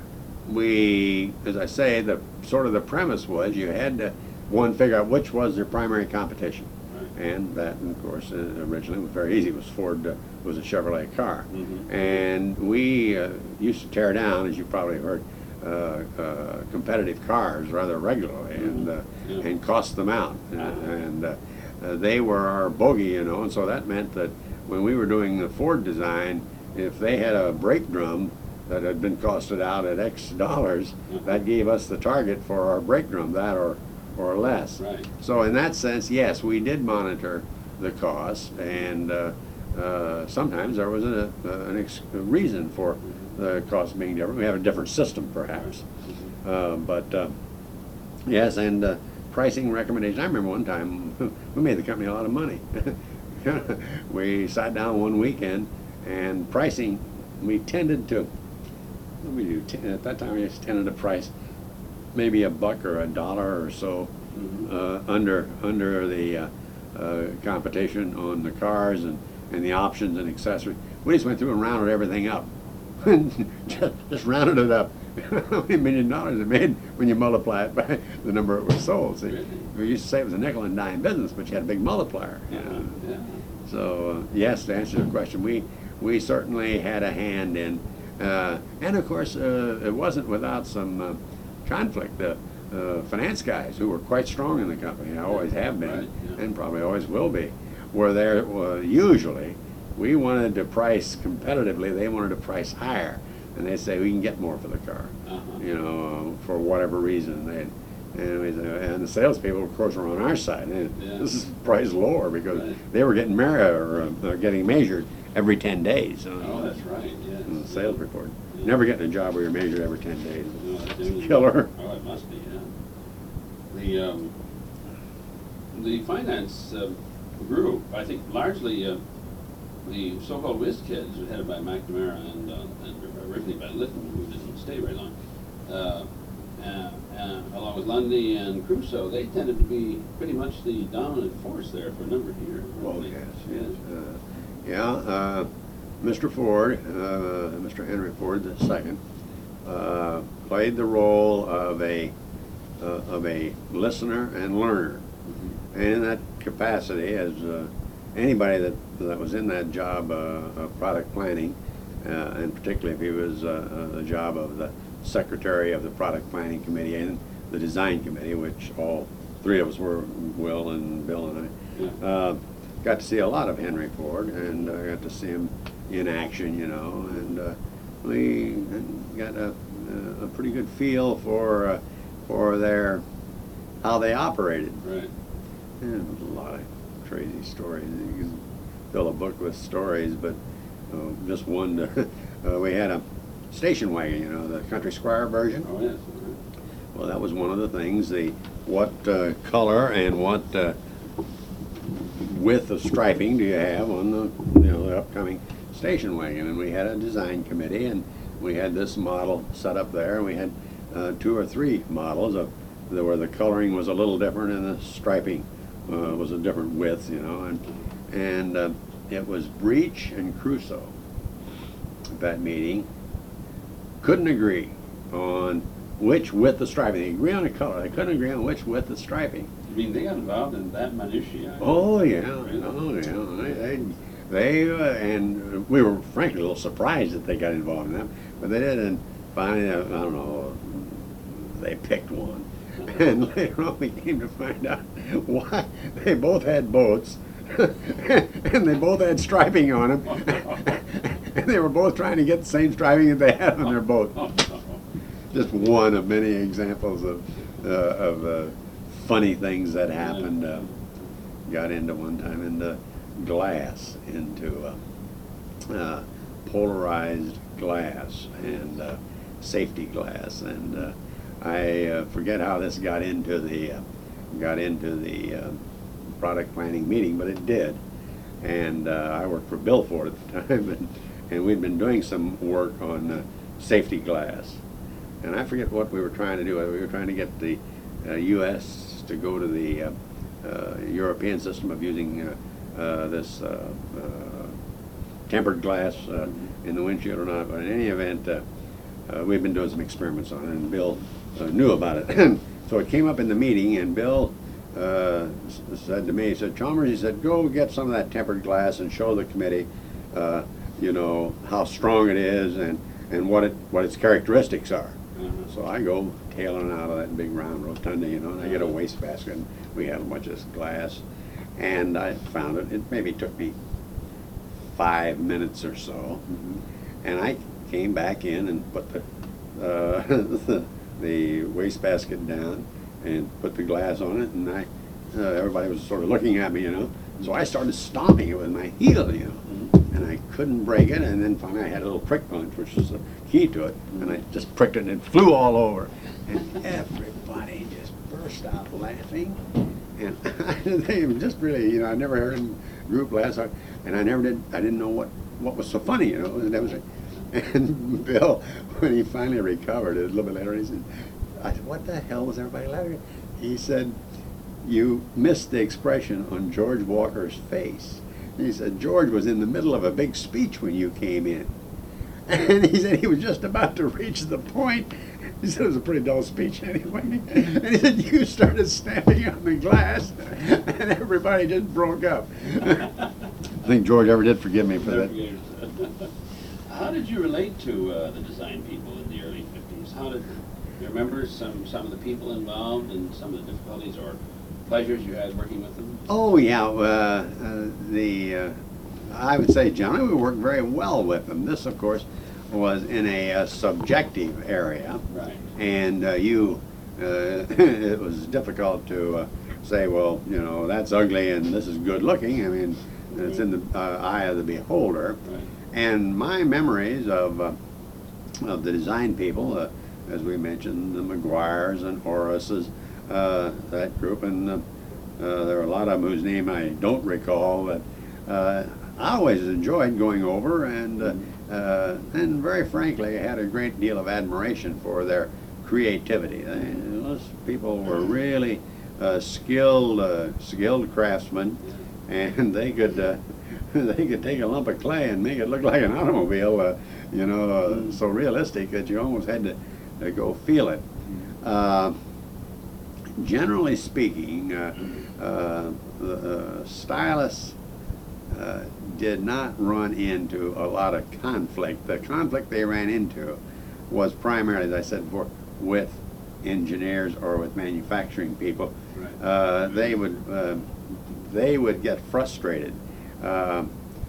we, as I say, the sort of the premise was you had to, one, figure out which was their primary competition. Right. And that, of course, uh, originally was very easy. It was Ford, uh, was a Chevrolet car. Mhm. And we uh, used to tear down, as you probably heard, uh, uh, competitive cars rather regularly and, uh, Yeah. and cost them out. Uh, and uh, uh, they were our bogey, you know, and so that meant that when we were doing the Ford design, if they had a brake drum that had been costed out at X dollars, Mhm. that gave us the target for our brake drum, that or, or less. Right. So in that sense, yes, we did monitor the cost, and uh, uh, sometimes there was a, a, an ex a reason for the cost being different. We have a different system, perhaps. Uh, but uh, yes, and uh, pricing recommendations. I remember one time we made the company a lot of money. We sat down one weekend and pricing, we tended to, what did we do? T- At that time, we just tended to price maybe a buck or a dollar or so Mhm. uh, under under the uh, uh, competition on the cars and, and the options and accessories. We just went through and rounded everything up. just, just rounded it up. How many million dollars it made when you multiply it by the number it was sold? See, Really? we used to say it was a nickel and dime business, but you had a big multiplier. You Uh-huh. know? Yeah. So uh, yes, to answer the question, we we certainly had a hand in, uh, and of course uh, it wasn't without some uh, conflict. The uh, finance guys, who were quite strong in the company, always have been, Right, yeah. and probably always will be, were there uh, usually. We wanted to price competitively; they wanted to price higher, and they say we can get more for the car, Uh-huh. you know, uh, for whatever reason. They and, we, and the salespeople, of course, were on our side. They, Yeah. This is priced lower because Right. they were getting mar- or, uh, getting measured every ten days. uh, Oh, that's right, yes. in the sales report. Yeah. Never getting a job where you're measured every ten days. No, that's It's a really- killer. Oh, it must be, yeah. The, um, the finance uh, group, I think largely, uh, the so-called whiz kids were headed by McNamara and, uh, and originally by Lytton, who didn't stay very long, uh, uh, uh, along with Lundy and Crusoe, they tended to be pretty much the dominant force there for a number of years. weren't Oh, they? yes, yes. Uh, yeah, uh, Mister Ford, uh, Mister Henry Ford the second, uh, played the role of a uh, of a listener and learner, and in that capacity, as uh, anybody that that was in that job uh, of product planning, uh, and particularly if he was uh, uh, the job of the secretary of the product planning committee and the design committee, which all three of us were, Will and Bill and I. Yeah. Uh, got to see a lot of Henry Ford, and uh, got to see him in action, you know, and uh, we got a, a pretty good feel for uh, for their how they operated. Right. And there was a lot of crazy stories. You can fill a book with stories, but uh, just one. To, uh, we had a station wagon, you know, the Country Squire version. Oh, yes. Well, that was one of the things. The what uh, color and what uh, width of striping do you have on the you know the upcoming station wagon? And we had a design committee, and we had this model set up there. And we had uh, two or three models of the, where the coloring was a little different and the striping uh, was a different width, you know. And and uh, it was Breach and Crusoe at that meeting couldn't agree on which width of striping. They agree on the color. They couldn't agree on which width of striping. I mean, they got involved in that minutiae. Oh yeah, Really? oh yeah. They, they, they uh, and we were frankly a little surprised that they got involved in that, but they did. And finally, uh, I don't know, they picked one, and later on we came to find out why they both had boats, and they both had striping on them, and they were both trying to get the same striping that they had on their boat. Just one of many examples of uh, of uh, funny things that happened. Uh, got into one time into glass, into uh, uh, polarized glass and uh, safety glass, and uh, I uh, forget how this got into the uh, got into the uh, product planning meeting, but it did. And uh, I worked for Bill Ford at the time, and, and we'd been doing some work on uh, safety glass. And I forget what we were trying to do. We were trying to get the uh, U S to go to the uh, uh, European system of using uh, uh, this uh, uh, tempered glass uh, in the windshield or not. But in any event, uh, uh, we've been doing some experiments on it, and Bill uh, knew about it. So it came up in the meeting, and Bill uh, s- said to me, he said, Chalmers, he said, go get some of that tempered glass and show the committee, uh, you know, how strong it is and, and what it what its characteristics are. Uh-huh. So I go tailing out of that big round rotunda, you know, and I get a wastebasket, and we had a bunch of this glass, and I found it. It maybe took me five minutes or so, and I came back in and put the uh, the, the wastebasket down and put the glass on it, and I uh, everybody was sort of looking at me, you know. So I started stomping it with my heel, you know, and I couldn't break it. And then finally I had a little prick punch, which was the key to it, and I just pricked it, and it flew all over, and everybody just burst out laughing. And they were just really, you know, I never heard a group laugh so hard, and I never did, I didn't know what, what was so funny, you know. And, that was, and Bill, when he finally recovered, a little bit later, he said, I said, what the hell was everybody laughing at? He said, you missed the expression on George Walker's face. He said, George was in the middle of a big speech when you came in. And he said he was just about to reach the point. He said it was a pretty dull speech anyway. And he said, you started stamping on the glass, and everybody just broke up. I think George ever did forgive me for that. How did you relate to uh, the design people in the early fifties? How did you remember some, some of the people involved and some of the difficulties or pleasures you had working with them? Oh, yeah. Uh, uh, the uh, I would say generally we worked very well with them. This, of course, was in a uh, subjective area. Right. And uh, you, uh, it was difficult to uh, say, well, you know, that's ugly and this is good looking. I mean, it's in the uh, eye of the beholder. Right. And my memories of, uh, of the design people, uh, as we mentioned, the McGuires and Horaces, uh, that group, and uh, uh, there are a lot of them whose name I don't recall, but uh, I always enjoyed going over, and uh, uh, and very frankly, I had a great deal of admiration for their creativity. They, those people were really uh, skilled, uh, skilled craftsmen, and they could uh, they could take a lump of clay and make it look like an automobile, uh, you know, uh, so realistic that you almost had to, to go feel it. Uh, generally speaking, uh, uh, the uh, stylists uh, did not run into a lot of conflict. The conflict they ran into was primarily, as I said before, with engineers or with manufacturing people. Right. Uh, they would uh, they would get frustrated. Uh,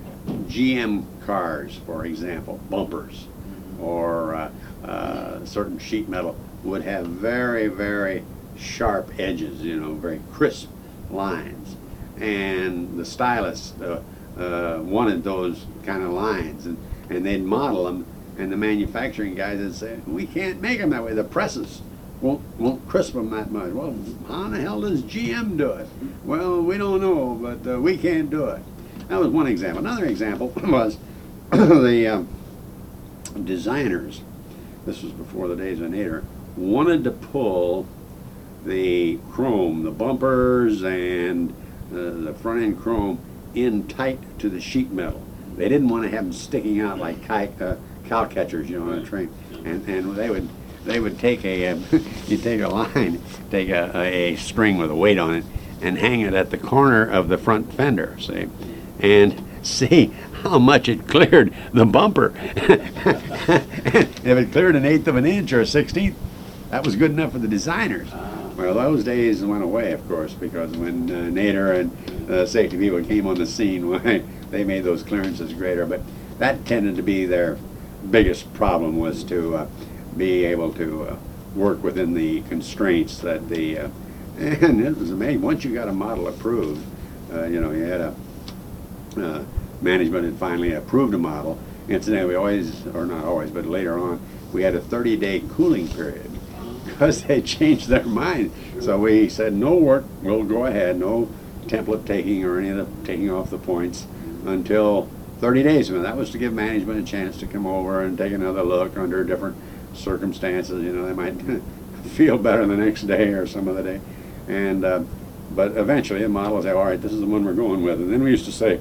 G M cars, for example, bumpers, or uh, uh, certain sheet metal would have very, very sharp edges, you know, very crisp lines. And the stylists uh, uh, wanted those kind of lines, and, and they'd model them, and the manufacturing guys would say, we can't make them that way. The presses won't, won't crisp them that much. Well, how in the hell does G M do it? Well, we don't know, but uh, we can't do it. That was one example. Another example was the um, designers, this was before the days of Nader, wanted to pull the chrome, the bumpers and uh, the front end chrome in tight to the sheet metal. They didn't want to have them sticking out like kite, uh, cow catchers, you know, on a train. And, and they would they would take a, uh, you take a line, take a, a string with a weight on it, and hang it at the corner of the front fender, see, and see how much it cleared the bumper. If it cleared an eighth of an inch or a sixteenth, that was good enough for the designers. Well, those days went away, of course, because when uh, Nader and uh, safety people came on the scene, why, they made those clearances greater. But that tended to be their biggest problem, was to uh, be able to uh, work within the constraints that the, uh, and it was amazing. Once you got a model approved, uh, you know, you had a, uh, management had finally approved a model. Incidentally, we always, or not always, but later on, we had a thirty day cooling period, because they changed their mind. So we said, no work, we'll go ahead, no template taking or any of the taking off the points until thirty days. And that was to give management a chance to come over and take another look under different circumstances. You know, they might feel better the next day or some other day. And, uh, but eventually the model would say, all right, this is the one we're going with. And then we used to say,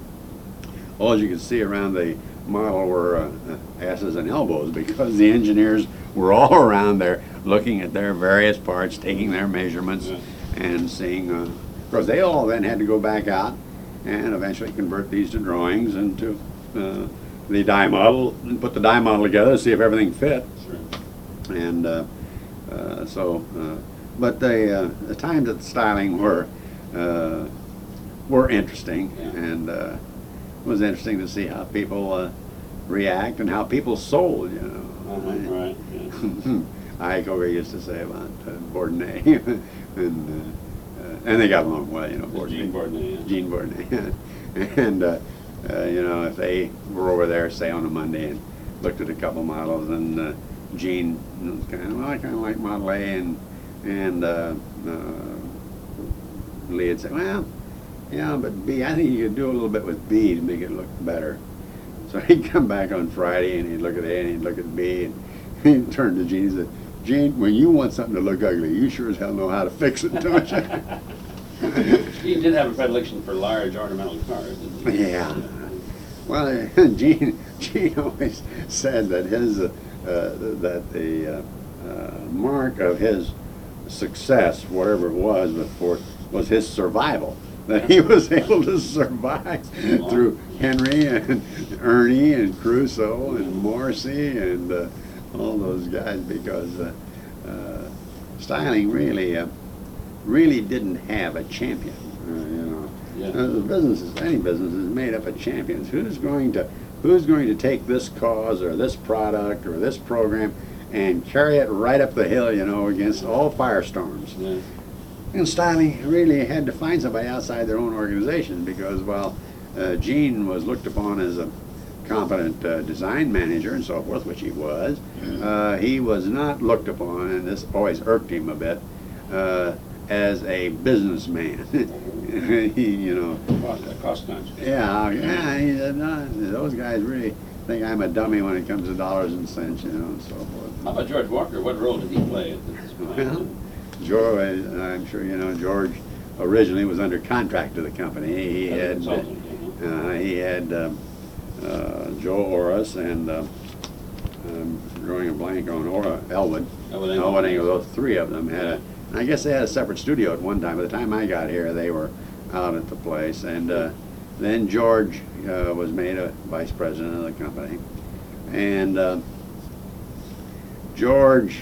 all you could see around the model were uh, asses and elbows, because the engineers were all around there looking at their various parts, taking their measurements, yeah, and seeing, uh, of course they all then had to go back out and eventually convert these to drawings and to uh, the die model, and put the die model together to see if everything fit. Sure. And uh, uh, so, uh, but the, uh, the times that the styling were, uh, were interesting, yeah, and uh, it was interesting to see how people uh, react and how people sold, you know. Uh-huh, right, yeah. Iacocca used to say about uh, Bourdonnais, and uh, uh, and they got along well, you know. Bourdonnais, Jean Bourdonnais, yeah. Jean Bourdonnais, and uh, uh, you know, if they were over there, say on a Monday, and looked at a couple models, and uh, Jean was kind of, well, I kind of like Model A, and And uh, uh, Lee would say, well, yeah, but B, I think you could do a little bit with B to make it look better. So he'd come back on Friday and he'd look at A and he'd look at B, and he'd turn to Gene and say, Gene, when you want something to look ugly, you sure as hell know how to fix it, don't you? He did have a predilection for large ornamental cars, didn't he? Yeah. Well, Gene, Gene always said that his, uh, uh, that the uh, uh, mark of his success, whatever it was before, was his survival. That he was able to survive through Henry and Ernie and Crusoe and Morrissey and uh, all those guys, because uh, uh, styling really, uh, really didn't have a champion. Uh, you know, Yeah. uh, the business, any business, is made up of champions. Who's going to, who's going to take this cause or this product or this program and carry it right up the hill, you know, against all firestorms? Yeah. And styling really had to find somebody outside their own organization, because while uh, Gene was looked upon as a competent uh, design manager and so forth, which he was, uh, he was not looked upon, and this always irked him a bit, uh, as a businessman. he, you know, Cost, uh, cost conscious. yeah, yeah, he said, no, those guys really think I'm a dummy when it comes to dollars and cents, you know, and so forth. How about George Walker? What role did he play at this point? Well, George, I'm sure you know, George originally was under contract to the company. He As a had, consultant, uh-huh. uh, he had um, uh, Joe Oris and uh, I'm drawing a blank on Ora, Elwood. Elwood Engel. Elwood Engel, those three of them had a, and I guess they had a separate studio at one time. By the time I got here, they were out at the place. And uh, then George uh, was made a vice president of the company. And uh, George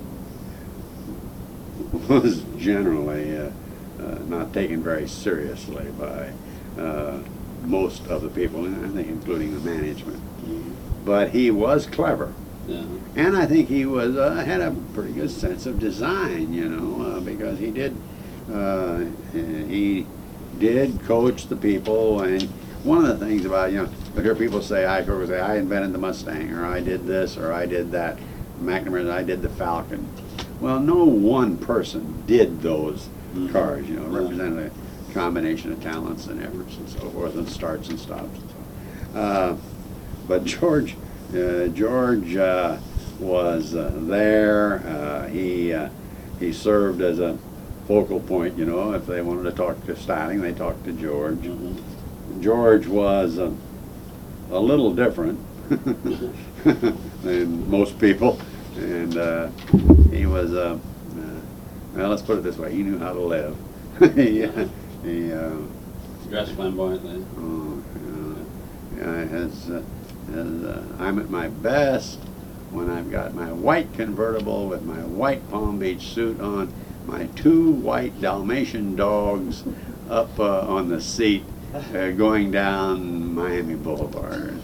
was generally uh, uh, not taken very seriously by uh, most of the people, and I think including the management. But he was clever, Yeah. and I think he was uh, had a pretty good sense of design, you know, uh, because he did uh, he did coach the people. And one of the things about, you know, I hear people say, I hear say, I invented the Mustang, or I did this, or I did that. McNamara, I did the Falcon. Well, no one person did those Mhm. cars, you know, Yeah. represented a combination of talents and efforts and so forth, and starts and stops. And so. uh, but George, uh, George uh, was uh, there. Uh, he uh, he served as a focal point, you know. If they wanted to talk to styling, they talked to George. Mhm. George was uh, a little different than most people, and uh, he was, uh, uh, well, let's put it this way, he knew how to live. he, uh, he, uh, Dressed flamboyantly. oh, uh, his, uh, his, uh, I'm at my best when I've got my white convertible with my white Palm Beach suit on, my two white Dalmatian dogs up uh, on the seat, uh, going down Miami Boulevard.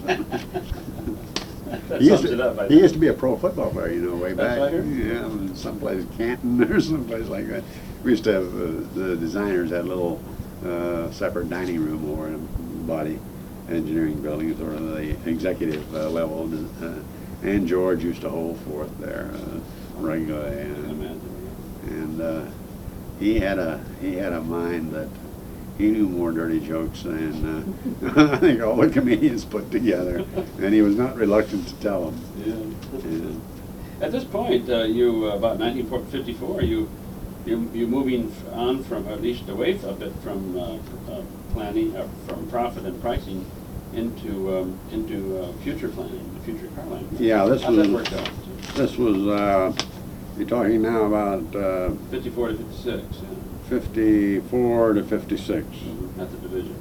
That He used, sums it up, I to, he think. used to be a pro football player, you know, way That's back. what I heard. Yeah, someplace Canton or someplace like that. We used to have uh, the designers had a little uh, separate dining room over in a body engineering building, sort of the executive uh, level. Uh, and George used to hold forth there uh, regularly, I can and, imagine. and uh, he had a he had a mind that he knew more dirty jokes than uh, I think all the comedians put together, and he was not reluctant to tell them. Yeah. Yeah. At this point, uh, you uh, about nineteen fifty-four, you you you moving f- on from, at least away a bit from uh, uh, planning, uh, from profit and pricing, into um, into uh, future planning, future car line. Yeah, this How's was that worked out? this was uh, you're talking now about uh, Fifty-four to fifty-six. Yeah. fifty-four to fifty-six. At the division.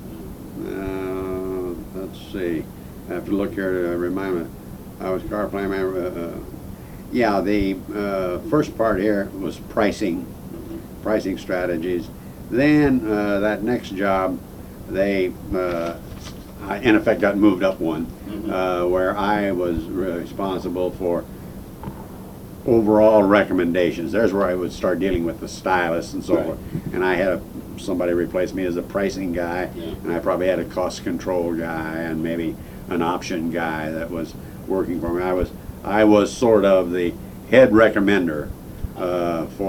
Uh, let's see. I have to look here to remind me. I was car plan manager. Uh, uh, yeah, the uh, first part here was pricing, Mhm. pricing strategies. Then uh, that next job, they uh, I, in effect got moved up one, Mhm. uh, where I was responsible for overall recommendations. There's where I would start dealing with the stylists and so Right. forth. And I had a, somebody replace me as a pricing guy, Yeah. and I probably had a cost control guy and maybe an option guy that was working for me. I was I was sort of the head recommender uh, for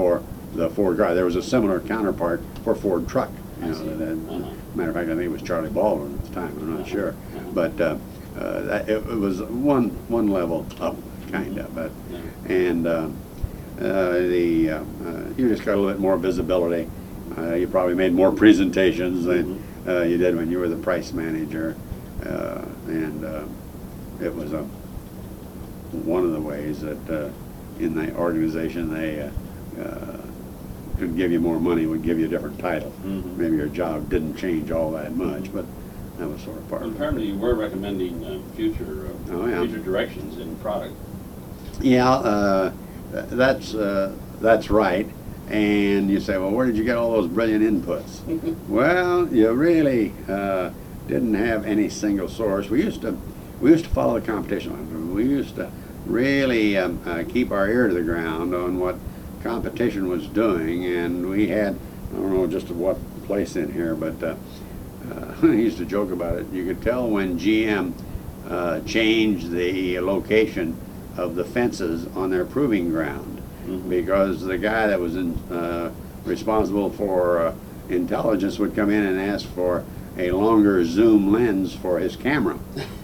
the Ford car. There was a similar counterpart for Ford truck. You I know, see. that, Uh-huh. matter of fact, I think it was Charlie Baldwin at the time. I'm not Uh-huh. sure, Uh-huh. but uh, uh, that, it, it was one one level up, kind of. But Yeah. and uh, uh, the uh, uh, you just got a little bit more visibility. Uh, you probably made more presentations than uh, you did when you were the price manager, uh, and uh, it was a one of the ways that uh, in the organization they uh, uh, could give you more money, would give you a different title. Mhm. Maybe your job didn't change all that much, but that was sort of part Well, of it. apparently you were recommending uh, future, uh, Oh, yeah. future directions in product. Yeah, uh, th- that's uh, that's right. And you say, well, where did you get all those brilliant inputs? Well, you really uh, didn't have any single source. We used to we used to follow the competition. We used to really um, uh, keep our ear to the ground on what competition was doing, and we had, I don't know just what place in here, but uh, uh, I used to joke about it. You could tell when G M uh, changed the location of the fences on their proving ground, Mhm. because the guy that was in, uh, responsible for uh, intelligence would come in and ask for a longer zoom lens for his camera.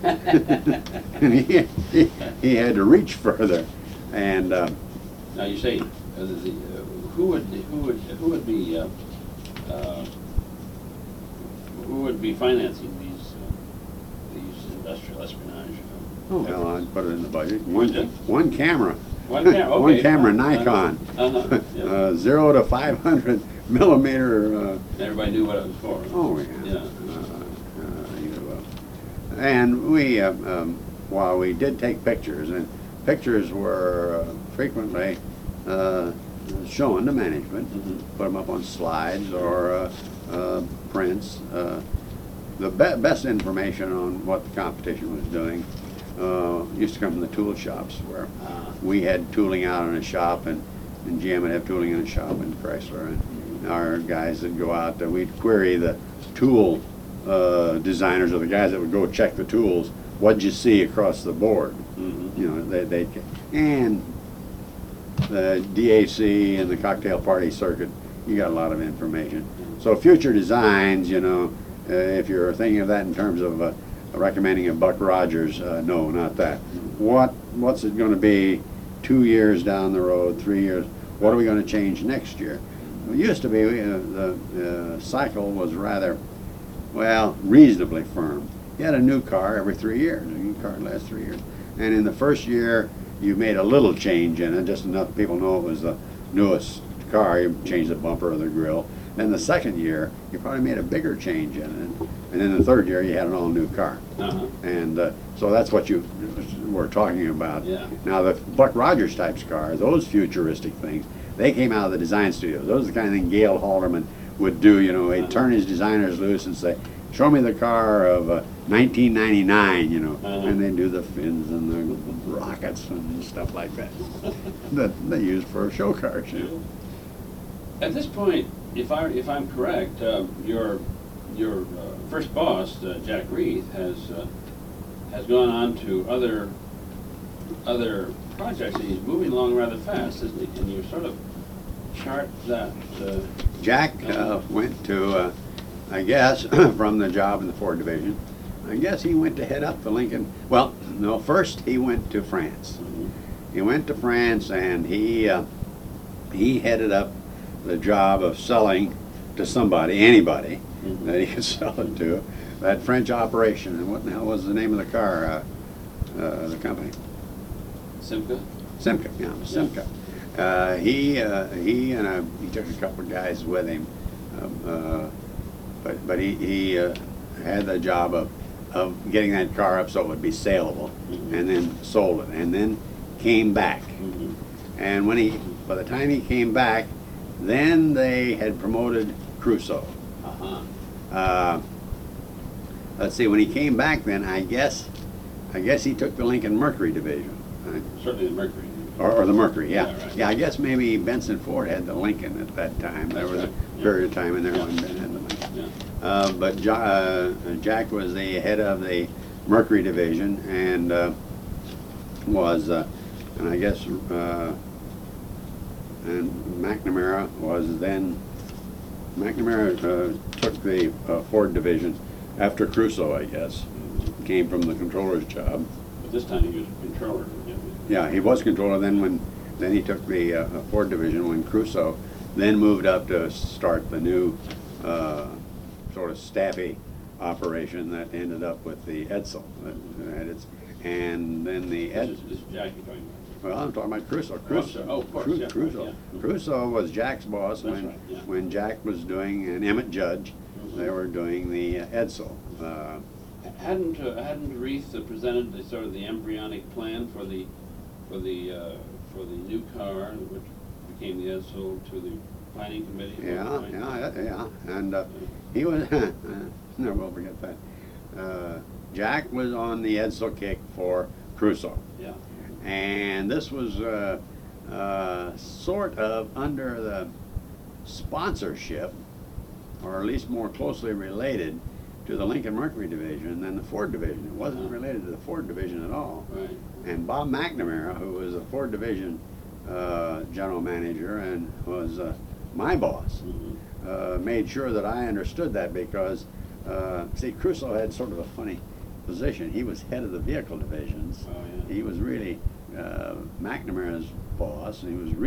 And he, he, he had to reach further. And uh, Now you say, uh, the, uh, who would, who would, who would be, uh, uh, who would be financing these, uh, these industrial espionage? uh, oh, well, efforts? I'd put it in the budget. Would you? One, one camera. One camera, One okay, camera, fine. Nikon. Uh-huh, yeah. Uh, zero to five hundred millimeter. Uh, Everybody knew what it was for. oh, yeah. Yeah. Uh, uh, you, uh, and we, uh, um, while we did take pictures, and pictures were uh, frequently uh, shown to management, Mhm. put them up on slides or uh, uh, prints. Uh, the be best information on what the competition was doing uh, used to come from the tool shops, where Ah. we had tooling out in a shop, and, and G M would have tooling in a shop in Chrysler, and our guys would go out, and we'd query the tool uh, designers, or the guys that would go check the tools, what'd you see across the board? Mhm. You know, they, they, and the D A C and the cocktail party circuit, you got a lot of information. So future designs, you know, uh, if you're thinking of that in terms of uh, recommending a Buck Rogers, uh, no, not that. What what's it going to be two years down the road, three years? What are we going to change next year? It used to be uh, the uh, cycle was rather, well, reasonably firm. You had a new car every three years. A new car lasts three years. And in the first year, you made a little change in it, just enough people know it was the newest car. You changed the bumper or the grill. Then the second year, you probably made a bigger change in it. And then the third year, you had an all-new car. Uh-huh. And uh, so that's what you were talking about. Yeah. Now, the Buck Rogers types cars, those futuristic things, they came out of the design studios. Those are the kind of thing Gail Halderman would do. You know, he'd turn his designers loose and say, show me the car of uh, nineteen ninety-nine, you know, Uh-huh. and they'd do the fins and the rockets and stuff like that that they used for show cars. You know. At this point, if I if I'm correct, uh, your your uh, first boss, uh, Jack Reith, has uh, has gone on to other other projects, and he's moving along rather fast, isn't he? Can you sort of chart that? Uh, Jack uh, went to, uh, I guess, from the job in the Ford division, I guess he went to head up the Lincoln. Well, no, first he went to France. He went to France and he uh, he headed up the job of selling to somebody, anybody Mhm. that he could sell it to, that French operation. And what the hell was the name of the car, uh, uh, the company? Simca? Simca, yeah, Simca. Uh, he uh, he and uh, he took a couple of guys with him, um, uh, but but he he uh, had the job of of getting that car up so it would be saleable, Mhm. and then sold it, and then came back. Mm-hmm. And when he, by the time he came back, then they had promoted Crusoe. Uh-huh. Uh, let's see, when he came back, then I guess I guess he took the Lincoln Mercury division. Uh, Certainly the Mercury. Or, or the Mercury, yeah. Yeah, right. Yeah, I guess maybe Benson Ford had the Lincoln at that time. There That's was right, a yeah. period of time in there Yeah. when Ben had the Lincoln. Yeah. Uh, but jo uh, Jack was the head of the Mercury division and uh, was, uh, and I guess, uh, and McNamara was then, McNamara uh, took the uh, Ford division after Crusoe, I guess. Came from the controller's job. But this time he was controller. Yeah. Yeah, he was controller. Then when, then he took the uh, Ford division when Crusoe, then moved up to start the new uh, sort of staffy operation that ended up with the Edsel. And, it's, and then the This Ed, is, this is Jack you're talking about. well, I'm talking about Crusoe. Oh, I'm Crusoe, sorry. Oh, of course, Cru- yeah, right, Crusoe. yeah. Crusoe was Jack's boss That's when right, yeah. when Jack was doing, and Emmett Judge, Mhm. they were doing the uh, Edsel. Uh, Hadn't uh, hadn't Reith uh, presented the sort of the embryonic plan for the for the uh, for the new car, which became the Edsel, to the planning committee? at yeah, one point? yeah, yeah, yeah, and uh, he was. Never will forget that. Uh, Jack was on the Edsel kick for Crusoe. Yeah. And this was uh, uh, sort of under the sponsorship, or at least more closely related to the Lincoln Mercury division than the Ford division. It wasn't Uh-huh. related to the Ford division at all. Right. And Bob McNamara, who was a Ford division uh, general manager and was uh, my boss, Mhm. uh, made sure that I understood that because, uh, see, Crusoe had sort of a funny position. He was head of the vehicle divisions. Oh, yeah. He was really uh, McNamara's boss, and he was